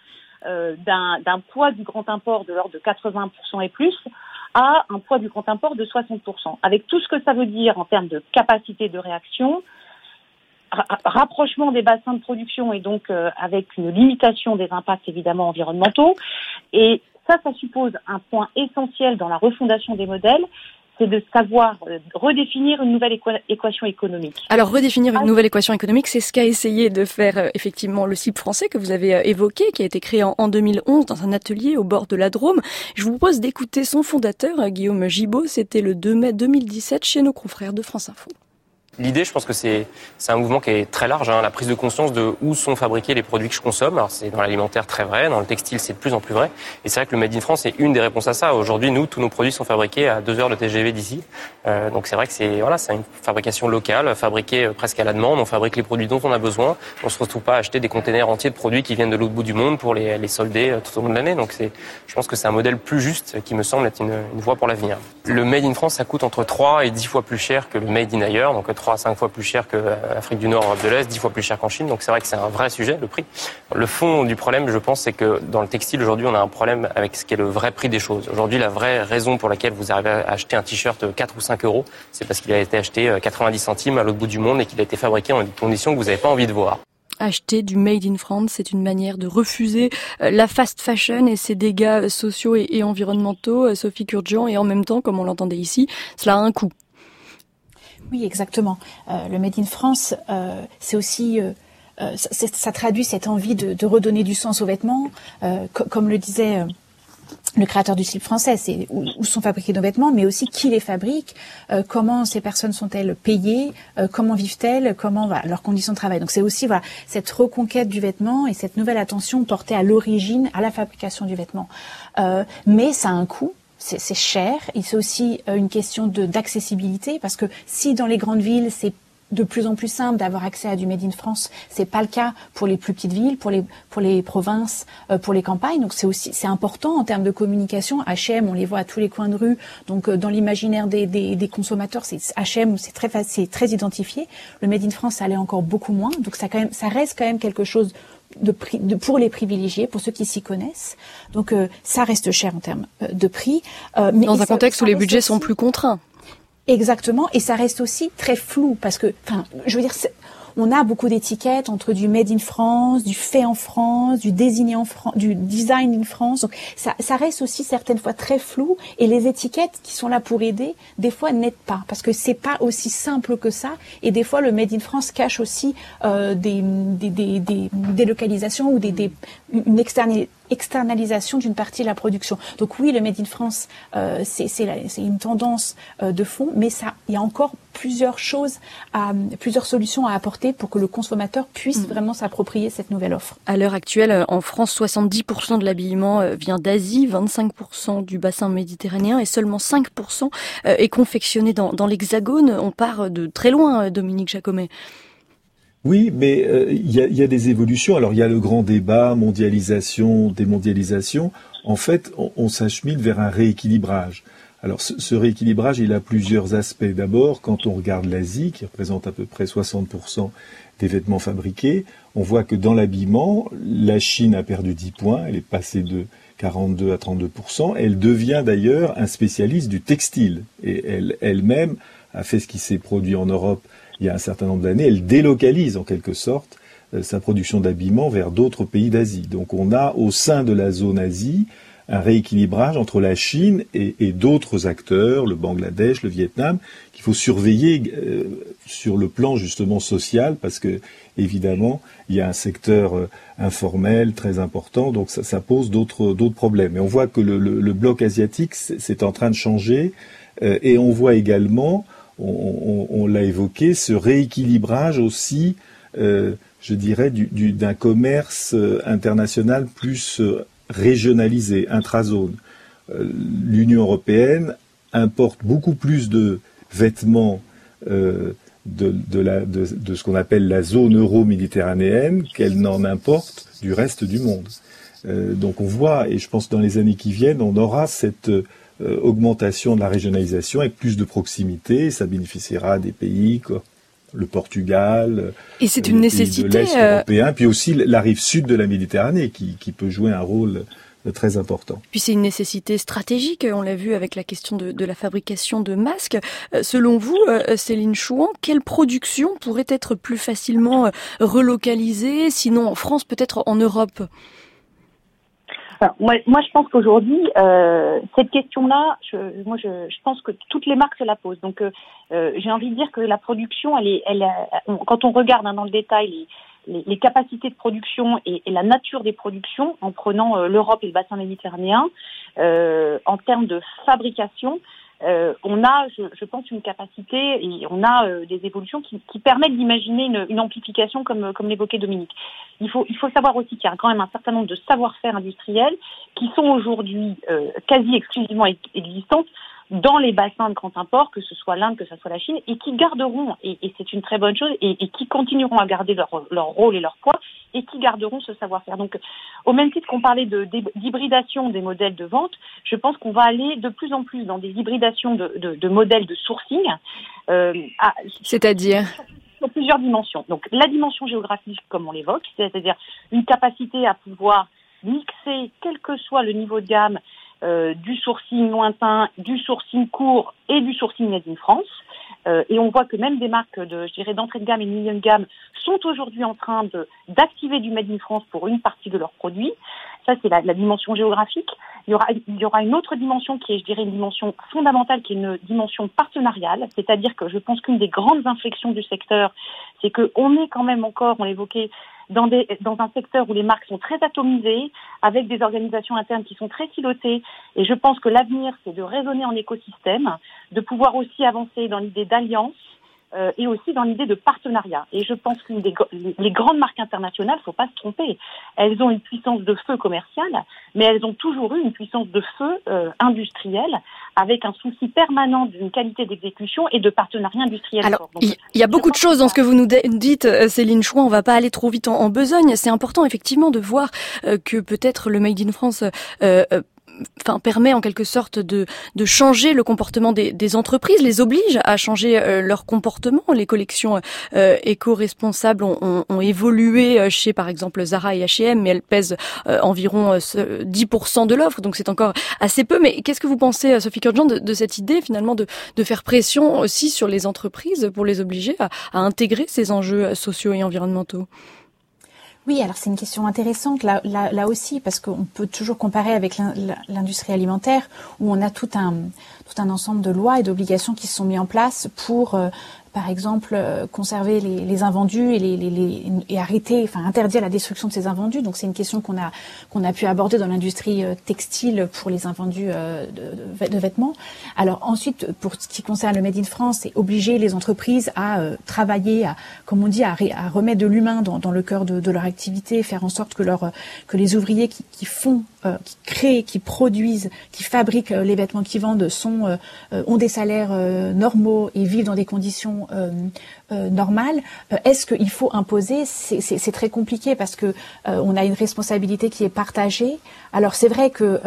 d'un poids du grand import de l'ordre de 80% et plus à un poids du grand import de 60%, avec tout ce que ça veut dire en termes de capacité de réaction, rapprochement des bassins de production et donc avec une limitation des impacts évidemment environnementaux. Et ça suppose un point essentiel dans la refondation des modèles, c'est de savoir redéfinir une nouvelle équation économique. Alors, redéfinir une nouvelle équation économique, c'est ce qu'a essayé de faire effectivement le CIP français que vous avez évoqué, qui a été créé en 2011 dans un atelier au bord de la Drôme. Je vous propose d'écouter son fondateur, Guillaume Gibaud. C'était le 2 mai 2017 chez nos confrères de France Info. L'idée, je pense que c'est un mouvement qui est très large, la prise de conscience de où sont fabriqués les produits que je consomme. Alors c'est dans l'alimentaire très vrai, dans le textile c'est de plus en plus vrai. Et c'est vrai que le Made in France est une des réponses à ça. Aujourd'hui, nous, tous nos produits sont fabriqués à 2 heures de TGV d'ici. Donc c'est vrai que c'est une fabrication locale, fabriquée presque à la demande. On fabrique les produits dont on a besoin. On se retrouve pas à acheter des containers entiers de produits qui viennent de l'autre bout du monde pour les solder tout au long de l'année. Donc je pense que c'est un modèle plus juste qui me semble être une voie pour l'avenir. Le Made in France, ça coûte entre 3 et 10 fois plus cher que le Made in ailleurs. Donc 3 à 5 fois plus cher que l'Afrique du Nord, Europe de l'Est, 10 fois plus cher qu'en Chine. Donc c'est vrai que c'est un vrai sujet, le prix. Le fond du problème, je pense, c'est que dans le textile, aujourd'hui, on a un problème avec ce qui est le vrai prix des choses. Aujourd'hui, la vraie raison pour laquelle vous arrivez à acheter un t-shirt 4 ou 5 euros, c'est parce qu'il a été acheté 90 centimes à l'autre bout du monde et qu'il a été fabriqué en conditions que vous n'avez pas envie de voir. Acheter du Made in France, c'est une manière de refuser la fast fashion et ses dégâts sociaux et environnementaux, Sophie Kurkdjian, et en même temps, comme on l'entendait ici, cela a un coût. Oui, exactement. Le Made in France, c'est aussi... ça traduit cette envie de redonner du sens aux vêtements. Comme le disait le créateur du slip français, c'est où sont fabriqués nos vêtements, mais aussi qui les fabrique, comment ces personnes sont-elles payées, comment vivent-elles, comment leurs conditions de travail. Donc c'est aussi cette reconquête du vêtement et cette nouvelle attention portée à l'origine, à la fabrication du vêtement. Mais ça a un coût. C'est cher, et c'est aussi une question d'accessibilité, parce que si dans les grandes villes, c'est de plus en plus simple d'avoir accès à du Made in France, c'est pas le cas pour les plus petites villes, pour les provinces, pour les campagnes. Donc c'est important en termes de communication. H&M, on les voit à tous les coins de rue. Donc dans l'imaginaire des consommateurs, c'est H&M, c'est très identifié. Le Made in France, ça allait encore beaucoup moins. Donc ça reste quand même quelque chose pour les privilégiés, pour ceux qui s'y connaissent. Donc ça reste cher en termes de prix. Mais dans un contexte où les budgets sont plus contraints. Exactement, et ça reste aussi très flou, parce que, je veux dire, on a beaucoup d'étiquettes entre du Made in France, du fait en France, du désigné en France, du design in France. Donc ça reste aussi certaines fois très flou, et les étiquettes qui sont là pour aider, des fois n'aident pas, parce que c'est pas aussi simple que ça. Et des fois, le Made in France cache aussi des délocalisations ou une externalisation d'une partie de la production. Donc oui, le Made in France, c'est une tendance de fond, mais il y a encore plusieurs solutions à apporter pour que le consommateur puisse vraiment s'approprier cette nouvelle offre. À l'heure actuelle, en France, 70% de l'habillement vient d'Asie, 25% du bassin méditerranéen et seulement 5% est confectionné dans l'Hexagone. On part de très loin, Dominique Jacomet. Oui, mais il y a des évolutions. Alors il y a le grand débat, mondialisation, démondialisation. En fait, on s'achemine vers un rééquilibrage. Alors ce rééquilibrage, il a plusieurs aspects. D'abord, quand on regarde l'Asie, qui représente à peu près 60% des vêtements fabriqués, on voit que dans l'habillement, la Chine a perdu 10 points. Elle est passée de 42 à 32%. Elle devient d'ailleurs un spécialiste du textile. Et elle-même a fait ce qui s'est produit en Europe il y a un certain nombre d'années. Elle délocalise en quelque sorte sa production d'habillement vers d'autres pays d'Asie. Donc on a au sein de la zone Asie un rééquilibrage entre la Chine et d'autres acteurs, le Bangladesh, le Vietnam, qu'il faut surveiller sur le plan justement social, parce que évidemment il y a un secteur informel très important, donc ça pose d'autres problèmes. Et on voit que le bloc asiatique c'est en train de changer, et on voit également, on l'a évoqué, ce rééquilibrage aussi, je dirais, d'un commerce international plus régionalisé, intrazone. L'Union européenne importe beaucoup plus de vêtements de ce qu'on appelle la zone euro-méditerranéenne qu'elle n'en importe du reste du monde. Donc on voit, et je pense que dans les années qui viennent, on aura cette augmentation de la régionalisation avec plus de proximité. Ça bénéficiera à des pays le Portugal, et c'est une nécessité, de l'Est européen, puis aussi la rive sud de la Méditerranée qui peut jouer un rôle très important. Puis c'est une nécessité stratégique, on l'a vu avec la question de la fabrication de masques. Selon vous, Céline Chouan, quelle production pourrait être plus facilement relocalisée, sinon en France, peut-être en Europe ? Alors, moi, je pense qu'aujourd'hui, cette question-là, je pense que toutes les marques se la posent. Donc, j'ai envie de dire que la production, quand on regarde dans le détail les capacités de production et la nature des productions, en prenant l'Europe et le bassin méditerranéen, en termes de fabrication, on a, je pense, une capacité et on a des évolutions qui permettent d'imaginer une amplification comme l'évoquait Dominique. Il faut savoir aussi qu'il y a quand même un certain nombre de savoir-faire industriels qui sont aujourd'hui quasi exclusivement existants dans les bassins de grand import, que ce soit l'Inde, que ce soit la Chine, et qui garderont, et c'est une très bonne chose, et qui continueront à garder leur rôle et leur poids, et qui garderont ce savoir-faire. Donc, au même titre qu'on parlait d'hybridation des modèles de vente, je pense qu'on va aller de plus en plus dans des hybridations de modèles de sourcing. C'est-à-dire sur plusieurs dimensions. Donc, la dimension géographique, comme on l'évoque, c'est-à-dire une capacité à pouvoir mixer, quel que soit le niveau de gamme, du sourcing lointain, du sourcing court et du sourcing made in France. Et on voit que même des marques d'entrée de gamme et de milieu de gamme sont aujourd'hui en train d'activer du made in France pour une partie de leurs produits. Ça, c'est la dimension géographique. Il y aura une autre dimension qui est, une dimension fondamentale, qui est une dimension partenariale. C'est-à-dire que je pense qu'une des grandes inflexions du secteur, c'est qu'on est quand même encore, on l'évoquait, dans un secteur où les marques sont très atomisées, avec des organisations internes qui sont très silotées. Et je pense que l'avenir, c'est de raisonner en écosystème, de pouvoir aussi avancer dans l'idée d'alliance, et aussi dans l'idée de partenariat. Et je pense que les grandes marques internationales, faut pas se tromper, elles ont une puissance de feu commerciale, mais elles ont toujours eu une puissance de feu industrielle, avec un souci permanent d'une qualité d'exécution et de partenariat industriel. Alors, il y a beaucoup de choses dans ce que vous nous dites, Céline Chouan. On va pas aller trop vite en besogne. C'est important, effectivement, de voir que peut-être le Made in France permet en quelque sorte de changer le comportement des entreprises, les oblige à changer leur comportement. Les collections éco-responsables ont évolué chez par exemple Zara et H&M, mais elles pèsent environ 10% de l'offre, donc c'est encore assez peu. Mais qu'est-ce que vous pensez, Sophie Kurjan, de cette idée finalement de faire pression aussi sur les entreprises pour les obliger à intégrer ces enjeux sociaux et environnementaux ? Oui, alors c'est une question intéressante là aussi, parce qu'on peut toujours comparer avec l'industrie alimentaire, où on a tout un ensemble de lois et d'obligations qui se sont mis en place pour par exemple conserver les invendus et arrêter, interdire la destruction de ces invendus. Donc c'est une question qu'on a pu aborder dans l'industrie textile pour les invendus de vêtements. Alors ensuite, pour ce qui concerne le Made in France, c'est obliger les entreprises à travailler, comme on dit, à remettre de l'humain dans le cœur de leur activité, faire en sorte que les ouvriers qui font, qui créent, qui produisent, qui fabriquent les vêtements qu'ils vendent ont des salaires normaux et vivent dans des conditions normales. Est-ce qu'il faut imposer ? C'est très compliqué parce que on a une responsabilité qui est partagée. Alors c'est vrai que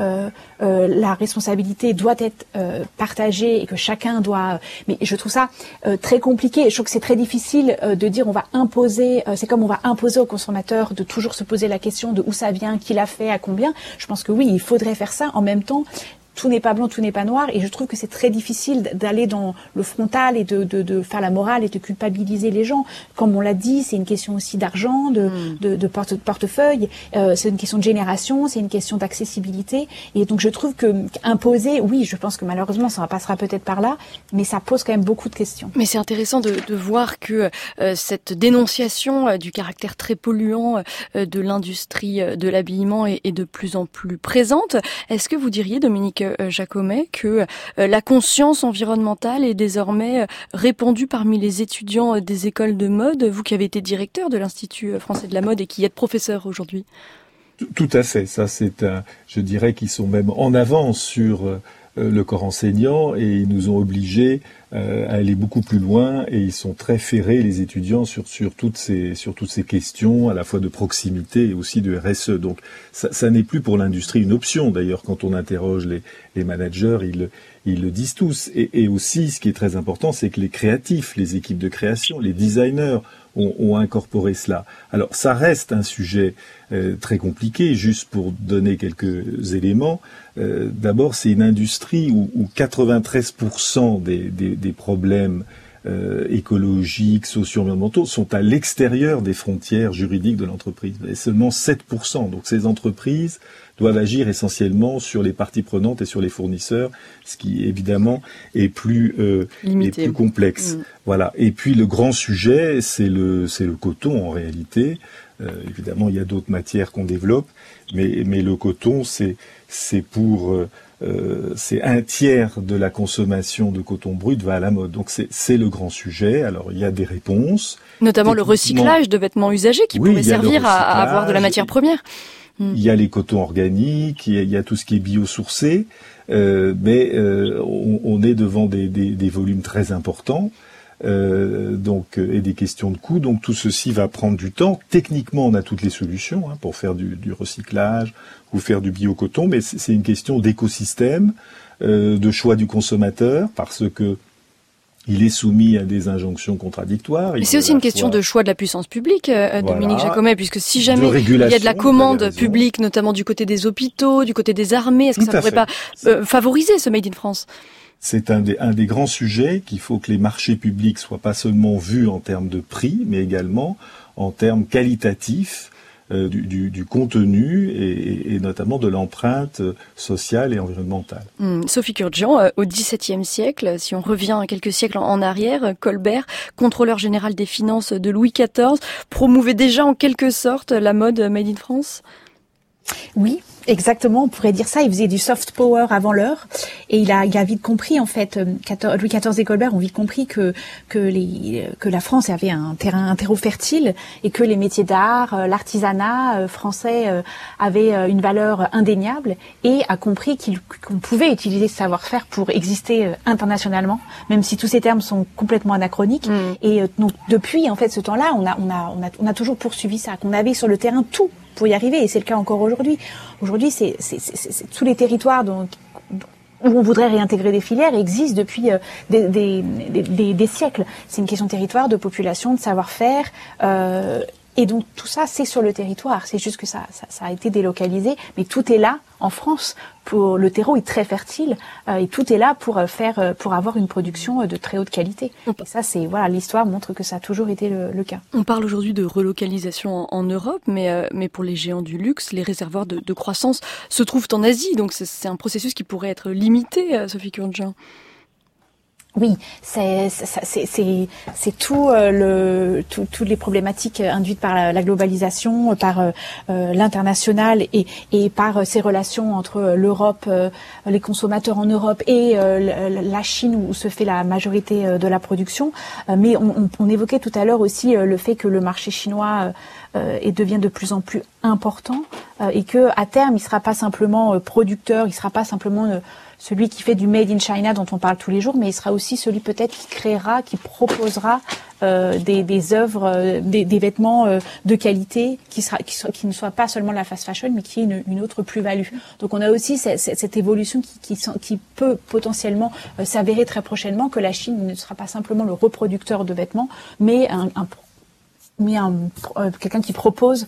la responsabilité doit être partagée et que chacun doit. Mais je trouve ça très compliqué. Je trouve que c'est très difficile de dire on va imposer. C'est comme on va imposer aux consommateurs de toujours se poser la question de où ça vient, qui l'a fait, à combien. Je pense que oui, il faudrait faire ça. En même temps, tout n'est pas blanc, tout n'est pas noir, et je trouve que c'est très difficile d'aller dans le frontal et de faire la morale et de culpabiliser les gens. Comme on l'a dit, c'est une question aussi d'argent, de portefeuille, c'est une question de génération, c'est une question d'accessibilité, et donc je trouve que imposer, oui, je pense que malheureusement ça passera peut-être par là, mais ça pose quand même beaucoup de questions. Mais c'est intéressant de voir que cette dénonciation du caractère très polluant de l'industrie de l'habillement est de plus en plus présente. Est-ce que vous diriez, Dominique Jacomet, que la conscience environnementale est désormais répandue parmi les étudiants des écoles de mode, vous qui avez été directeur de l'Institut français de la mode et qui êtes professeur aujourd'hui? Tout à fait. Ça, je dirais qu'ils sont même en avance sur le corps enseignant et ils nous ont obligés à aller beaucoup plus loin et ils sont très ferrés, les étudiants, sur toutes ces questions, à la fois de proximité et aussi de RSE. Donc ça n'est plus pour l'industrie une option. D'ailleurs, quand on interroge les managers, ils le disent tous. Et aussi, ce qui est très important, c'est que les créatifs, les équipes de création, les designers ont incorporé cela. Alors, ça reste un sujet très compliqué, juste pour donner quelques éléments. D'abord, c'est une industrie où 93% des problèmes écologiques, socio-environnementaux sont à l'extérieur des frontières juridiques de l'entreprise. Et seulement 7%. Donc ces entreprises doivent agir essentiellement sur les parties prenantes et sur les fournisseurs, ce qui évidemment est plus complexe. Voilà. Et puis le grand sujet, c'est le coton en réalité. Évidemment, il y a d'autres matières qu'on développe, mais le coton, c'est un tiers de la consommation de coton brut va à la mode. Donc c'est le grand sujet. Alors il y a des réponses. Notamment le recyclage de vêtements usagés qui pourrait servir à avoir de la matière première. Il y a les cotons organiques, il y a tout ce qui est biosourcé, mais on est devant des volumes très importants. Et des questions de coûts. Donc tout ceci va prendre du temps. Techniquement, on a toutes les solutions pour faire du recyclage ou faire du biocoton, mais c'est une question d'écosystème, de choix du consommateur, parce que il est soumis à des injonctions contradictoires. Mais c'est aussi une question de choix de la puissance publique, Dominique Jacomet, puisque si jamais il y a de la commande publique, notamment du côté des hôpitaux, du côté des armées, est-ce que ça ne pourrait pas favoriser ce Made in France ? C'est un des grands sujets qu'il faut que les marchés publics soient pas seulement vus en termes de prix, mais également en termes qualitatifs du contenu et notamment de l'empreinte sociale et environnementale. Sophie Kurkdjian, au XVIIe siècle, si on revient quelques siècles en arrière, Colbert, contrôleur général des finances de Louis XIV, promouvait déjà en quelque sorte la mode Made in France ? Oui, exactement, on pourrait dire ça. Il faisait du soft power avant l'heure et il a vite compris, en fait, Louis XIV et Colbert ont vite compris que la France avait un terreau fertile et que les métiers d'art, l'artisanat français avaient une valeur indéniable, et a compris qu'on pouvait utiliser ce savoir-faire pour exister internationalement, même si tous ces termes sont complètement anachroniques. Et donc depuis, en fait, ce temps-là, on a toujours poursuivi ça, qu'on avait sur le terrain tout pour y arriver, et c'est le cas encore aujourd'hui. Aujourd'hui, c'est tous les territoires où on voudrait réintégrer des filières existent depuis des siècles. C'est une question de territoire, de population, de savoir-faire. Et donc tout ça, c'est sur le territoire. C'est juste que ça a été délocalisé, mais tout est là en France. Le terreau est très fertile et tout est là pour avoir une production de très haute qualité. Et ça, l'histoire montre que ça a toujours été le cas. On parle aujourd'hui de relocalisation en Europe, mais pour les géants du luxe, les réservoirs de croissance se trouvent en Asie. Donc c'est un processus qui pourrait être limité, Sophie Kurkdjian. Oui, c'est toutes les problématiques induites par la globalisation, par l'international et par ces relations entre l'Europe, les consommateurs en Europe et la Chine où se fait la majorité de la production. Mais on évoquait tout à l'heure aussi le fait que le marché chinois devient de plus en plus important et que à terme il sera pas simplement producteur, il sera pas simplement celui qui fait du Made in China dont on parle tous les jours, mais il sera aussi celui peut-être qui créera, qui proposera des œuvres, des vêtements de qualité qui ne soient pas seulement la fast fashion, mais qui ait une autre plus-value. Donc on a aussi cette évolution qui peut potentiellement s'avérer très prochainement, que la Chine ne sera pas simplement le reproducteur de vêtements, mais quelqu'un qui propose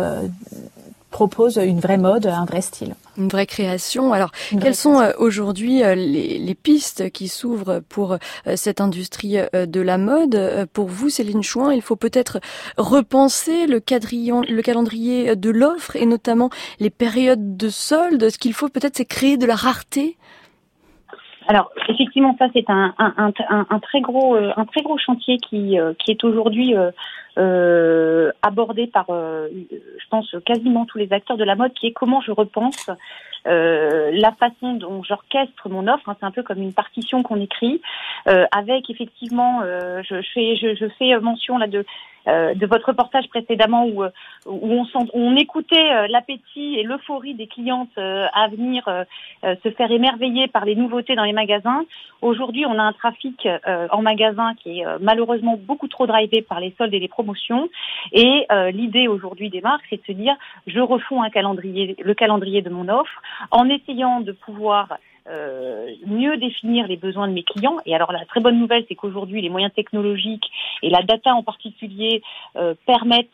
une vraie mode, un vrai style. Une vraie création. Alors, quelles sont aujourd'hui les pistes qui s'ouvrent pour cette industrie de la mode ? Pour vous, Céline Chouin, il faut peut-être repenser le calendrier de l'offre et notamment les périodes de solde. Ce qu'il faut peut-être, c'est créer de la rareté. Alors effectivement, ça c'est un très gros chantier qui est aujourd'hui abordé par je pense quasiment tous les acteurs de la mode, qui est comment je repense la façon dont j'orchestre mon offre. C'est un peu comme une partition qu'on écrit avec effectivement je fais mention là de de votre reportage précédemment où on écoutait l'appétit et l'euphorie des clientes à venir se faire émerveiller par les nouveautés dans les magasins. Aujourd'hui, on a un trafic en magasin qui est malheureusement beaucoup trop drivé par les soldes et les promotions. Et l'idée aujourd'hui des marques, c'est de se dire, je refonds le calendrier de mon offre en essayant de pouvoir mieux définir les besoins de mes clients. Et alors la très bonne nouvelle, c'est qu'aujourd'hui les moyens technologiques et la data en particulier permettent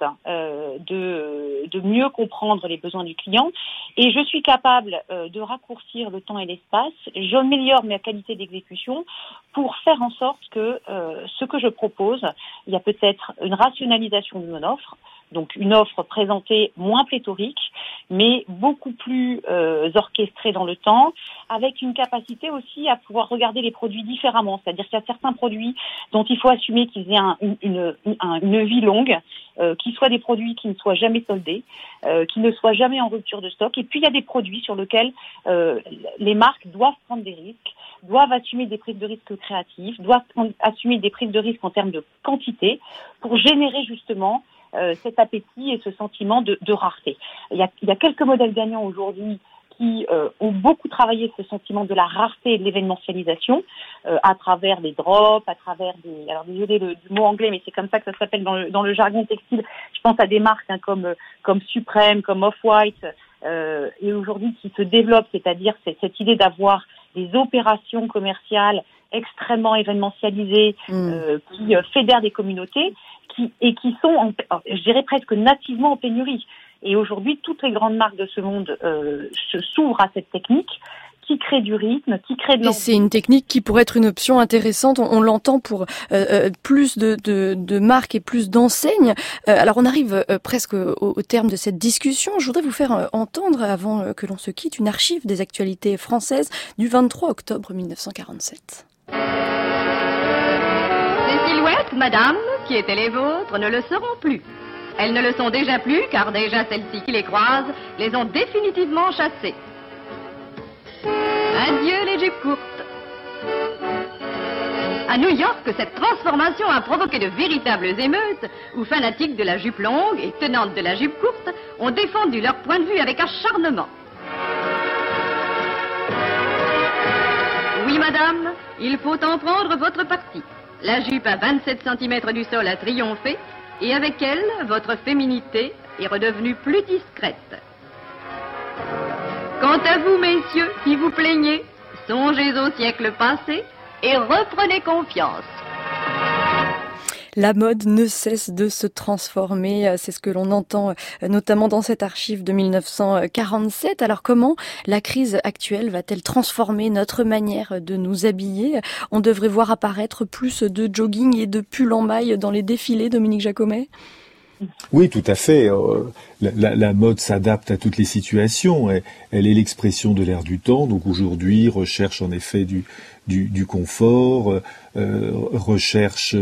de mieux comprendre les besoins du client. Et je suis capable de raccourcir le temps et l'espace. J'améliore ma qualité d'exécution pour faire en sorte que ce que je propose, il y a peut-être une rationalisation de mon offre. Donc une offre présentée moins pléthorique, mais beaucoup plus orchestrée dans le temps, avec une capacité aussi à pouvoir regarder les produits différemment. C'est-à-dire qu'il y a certains produits dont il faut assumer qu'ils aient une vie longue, qu'ils soient des produits qui ne soient jamais soldés, qui ne soient jamais en rupture de stock. Et puis il y a des produits sur lesquels les marques doivent prendre des risques, doivent assumer des prises de risques créatives, doivent assumer des prises de risques en termes de quantité pour générer justement cet appétit et ce sentiment de rareté. Il y a quelques modèles gagnants aujourd'hui qui ont beaucoup travaillé ce sentiment de la rareté et de l'événementialisation à travers les drops, à travers des... Alors désolé du mot anglais, mais c'est comme ça que ça s'appelle dans le jargon textile. Je pense à des marques comme Supreme, comme Off-White, et aujourd'hui qui se développent, c'est-à-dire cette idée d'avoir des opérations commerciales extrêmement événementialisées qui fédèrent des communautés qui sont, je dirais presque nativement en pénurie. Et aujourd'hui, toutes les grandes marques de ce monde s'ouvrent à cette technique qui crée du rythme, qui crée de l'envie. Et c'est une technique qui pourrait être une option intéressante. On l'entend pour plus de marques et plus d'enseignes. Alors on arrive presque au terme de cette discussion. Je voudrais vous faire entendre, avant que l'on se quitte, une archive des actualités françaises du 23 octobre 1947. Ces silhouettes, madame, qui étaient les vôtres, ne le seront plus. Elles ne le sont déjà plus, car déjà celles-ci qui les croisent les ont définitivement chassées. Adieu les jupes courtes. À New York, cette transformation a provoqué de véritables émeutes où fanatiques de la jupe longue et tenantes de la jupe courte ont défendu leur point de vue avec acharnement. Oui, madame, il faut en prendre votre parti. La jupe à 27 cm du sol a triomphé et avec elle, votre féminité est redevenue plus discrète. Quant à vous, messieurs, qui vous plaignez, songez au siècle passé et reprenez confiance. La mode ne cesse de se transformer, c'est ce que l'on entend notamment dans cette archive de 1947. Alors comment la crise actuelle va-t-elle transformer notre manière de nous habiller ? On devrait voir apparaître plus de jogging et de pulls en maille dans les défilés, Dominique Jacomet ? Oui, tout à fait. La mode s'adapte à toutes les situations. Elle est l'expression de l'air du temps. Donc aujourd'hui, recherche en effet du confort, recherche,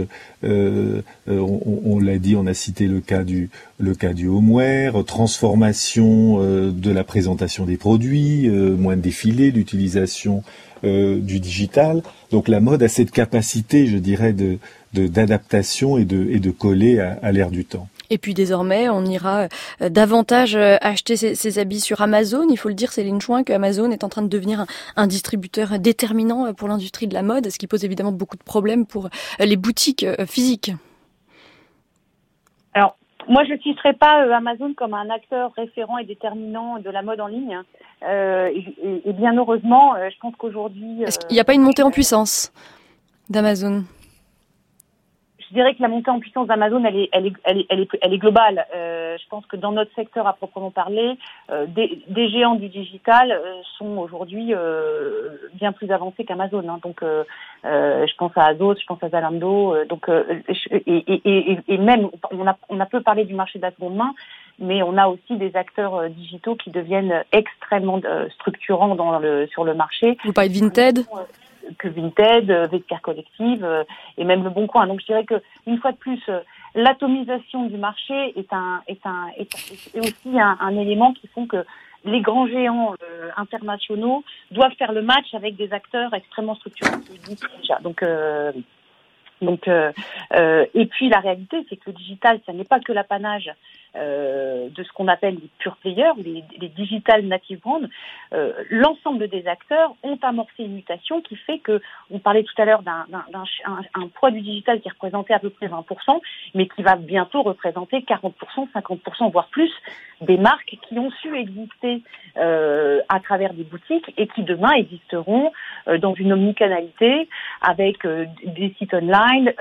on l'a dit, on a cité le cas du homeware, transformation de la présentation des produits, moins de défilés, l'utilisation du digital. Donc la mode a cette capacité, je dirais, d'adaptation et de coller à l'air du temps. Et puis désormais, on ira davantage acheter ses habits sur Amazon. Il faut le dire, Céline Chouin, qu'Amazon est en train de devenir un distributeur déterminant pour l'industrie de la mode, ce qui pose évidemment beaucoup de problèmes pour les boutiques physiques. Alors, moi, je ne citerai pas Amazon comme un acteur référent et déterminant de la mode en ligne. Et bien heureusement, je pense qu'aujourd'hui... Est-ce qu'il n'y a pas une montée en puissance d'Amazon ? Je dirais que la montée en puissance d'Amazon, elle est globale. Je pense que dans notre secteur à proprement parler, des géants du digital sont aujourd'hui bien plus avancés qu'Amazon. Hein. Donc, je pense à Azos, je pense à Zalando. Et même, on a peu parlé du marché de la seconde main, mais on a aussi des acteurs digitaux qui deviennent extrêmement structurants sur le marché. Vous parlez de Vinted ? Que Vinted, Vestiaire Collective et même Le Bon Coin. Donc je dirais que une fois de plus, l'atomisation du marché est aussi un élément qui font que les grands géants internationaux doivent faire le match avec des acteurs extrêmement structurants qui existent déjà. Donc Donc, et puis la réalité, c'est que le digital, ça n'est pas que l'apanage de ce qu'on appelle les pure players, les digital native brands. L'ensemble des acteurs ont amorcé une mutation qui fait que, on parlait tout à l'heure d'un poids du digital qui représentait à peu près 20%, mais qui va bientôt représenter 40%, 50%, voire plus, des marques qui ont su exister à travers des boutiques et qui demain existeront dans une omnicanalité avec des sites online,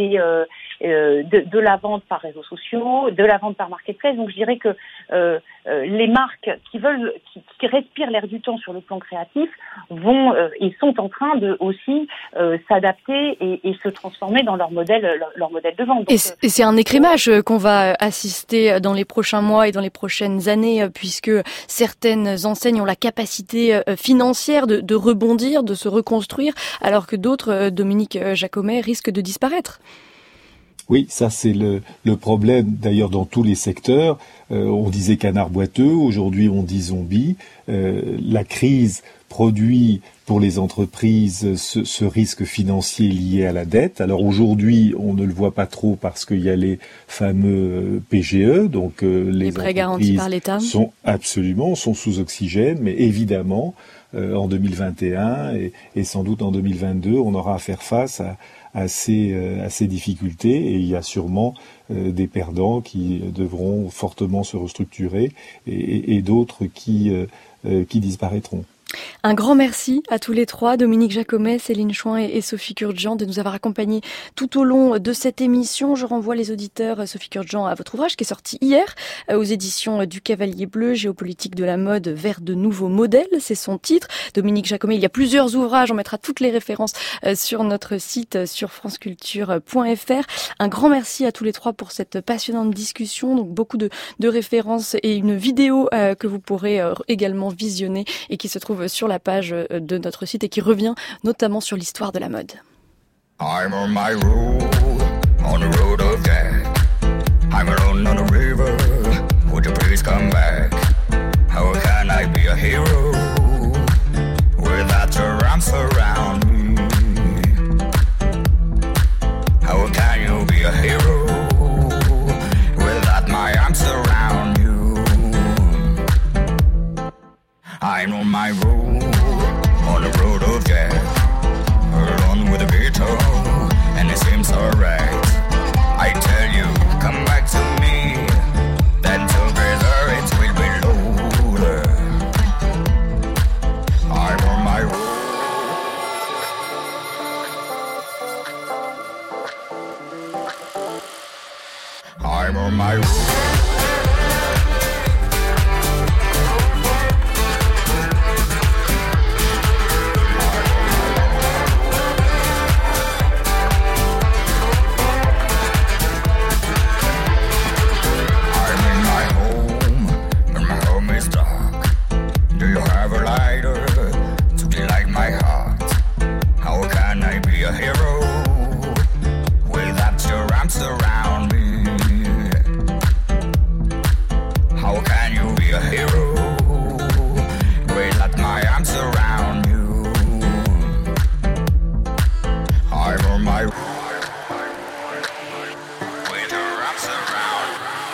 de la vente par réseaux sociaux, de la vente par marketplace. Donc je dirais que les marques qui respirent l'air du temps sur le plan créatif vont et sont en train de aussi s'adapter et se transformer dans leur modèle de vente. Donc, et c'est un écrémage qu'on va assister dans les prochains mois et dans les prochaines années, puisque certaines enseignes ont la capacité financière de rebondir, de se reconstruire, alors que d'autres, Dominique Jacomet, risquent de disparaître. Oui, ça c'est le problème d'ailleurs dans tous les secteurs. On disait canard boiteux, aujourd'hui on dit zombie. La crise produit pour les entreprises ce risque financier lié à la dette. Alors aujourd'hui, on ne le voit pas trop parce qu'il y a les fameux PGE, donc les prêts garantis par l'État sont sous oxygène, mais évidemment en 2021 et sans doute en 2022, on aura à faire face à ces difficultés et il y a sûrement des perdants qui devront fortement se restructurer et d'autres qui disparaîtront. Un grand merci à tous les trois, Dominique Jacomet, Céline Chouin et Sophie Kurkdjian, de nous avoir accompagnés tout au long de cette émission. Je renvoie les auditeurs, Sophie Kurkdjian, à votre ouvrage qui est sorti hier aux éditions du Cavalier Bleu, Géopolitique de la mode vers de nouveaux modèles, c'est son titre. Dominique Jacomet, il y a plusieurs ouvrages, on mettra toutes les références sur notre site, sur franceculture.fr. Un grand merci à tous les trois pour cette passionnante discussion, donc beaucoup de références et une vidéo que vous pourrez également visionner et qui se trouve sur la page de notre site et qui revient notamment sur l'histoire de la mode. I'm on my road, on the road of death. I'm alone on the river, would you please come back? How can I be a hero without your arms around me? How can you be a hero without my arms around you? I'm on my road, on the road of death, alone with a beetle, and it seems alright. I tell you, come back to me, then together it will be loader. I'm on my road. I'm on my road. Around me, how can you be a hero without my arms around you? I'm on my road with your arms around.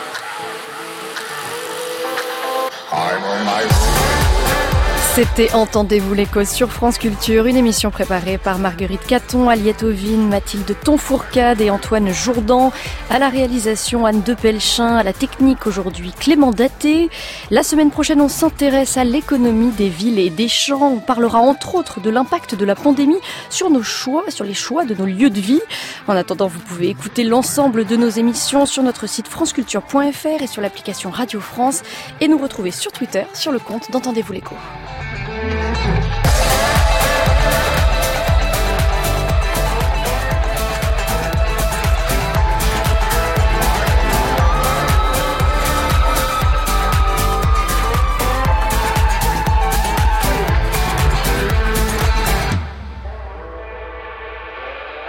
I'm on my road. C'était Entendez-vous l'écho sur France Culture, une émission préparée par Marguerite Caton, Aliette Ovine, Mathilde Tonfourcade et Antoine Jourdan. À la réalisation, Anne Depelchin, à la technique aujourd'hui, Clément Daté. La semaine prochaine, on s'intéresse à l'économie des villes et des champs. On parlera entre autres de l'impact de la pandémie sur nos choix, sur les choix de nos lieux de vie. En attendant, vous pouvez écouter l'ensemble de nos émissions sur notre site franceculture.fr et sur l'application Radio France et nous retrouver sur Twitter sur le compte d'Entendez-vous l'écho. Thank you.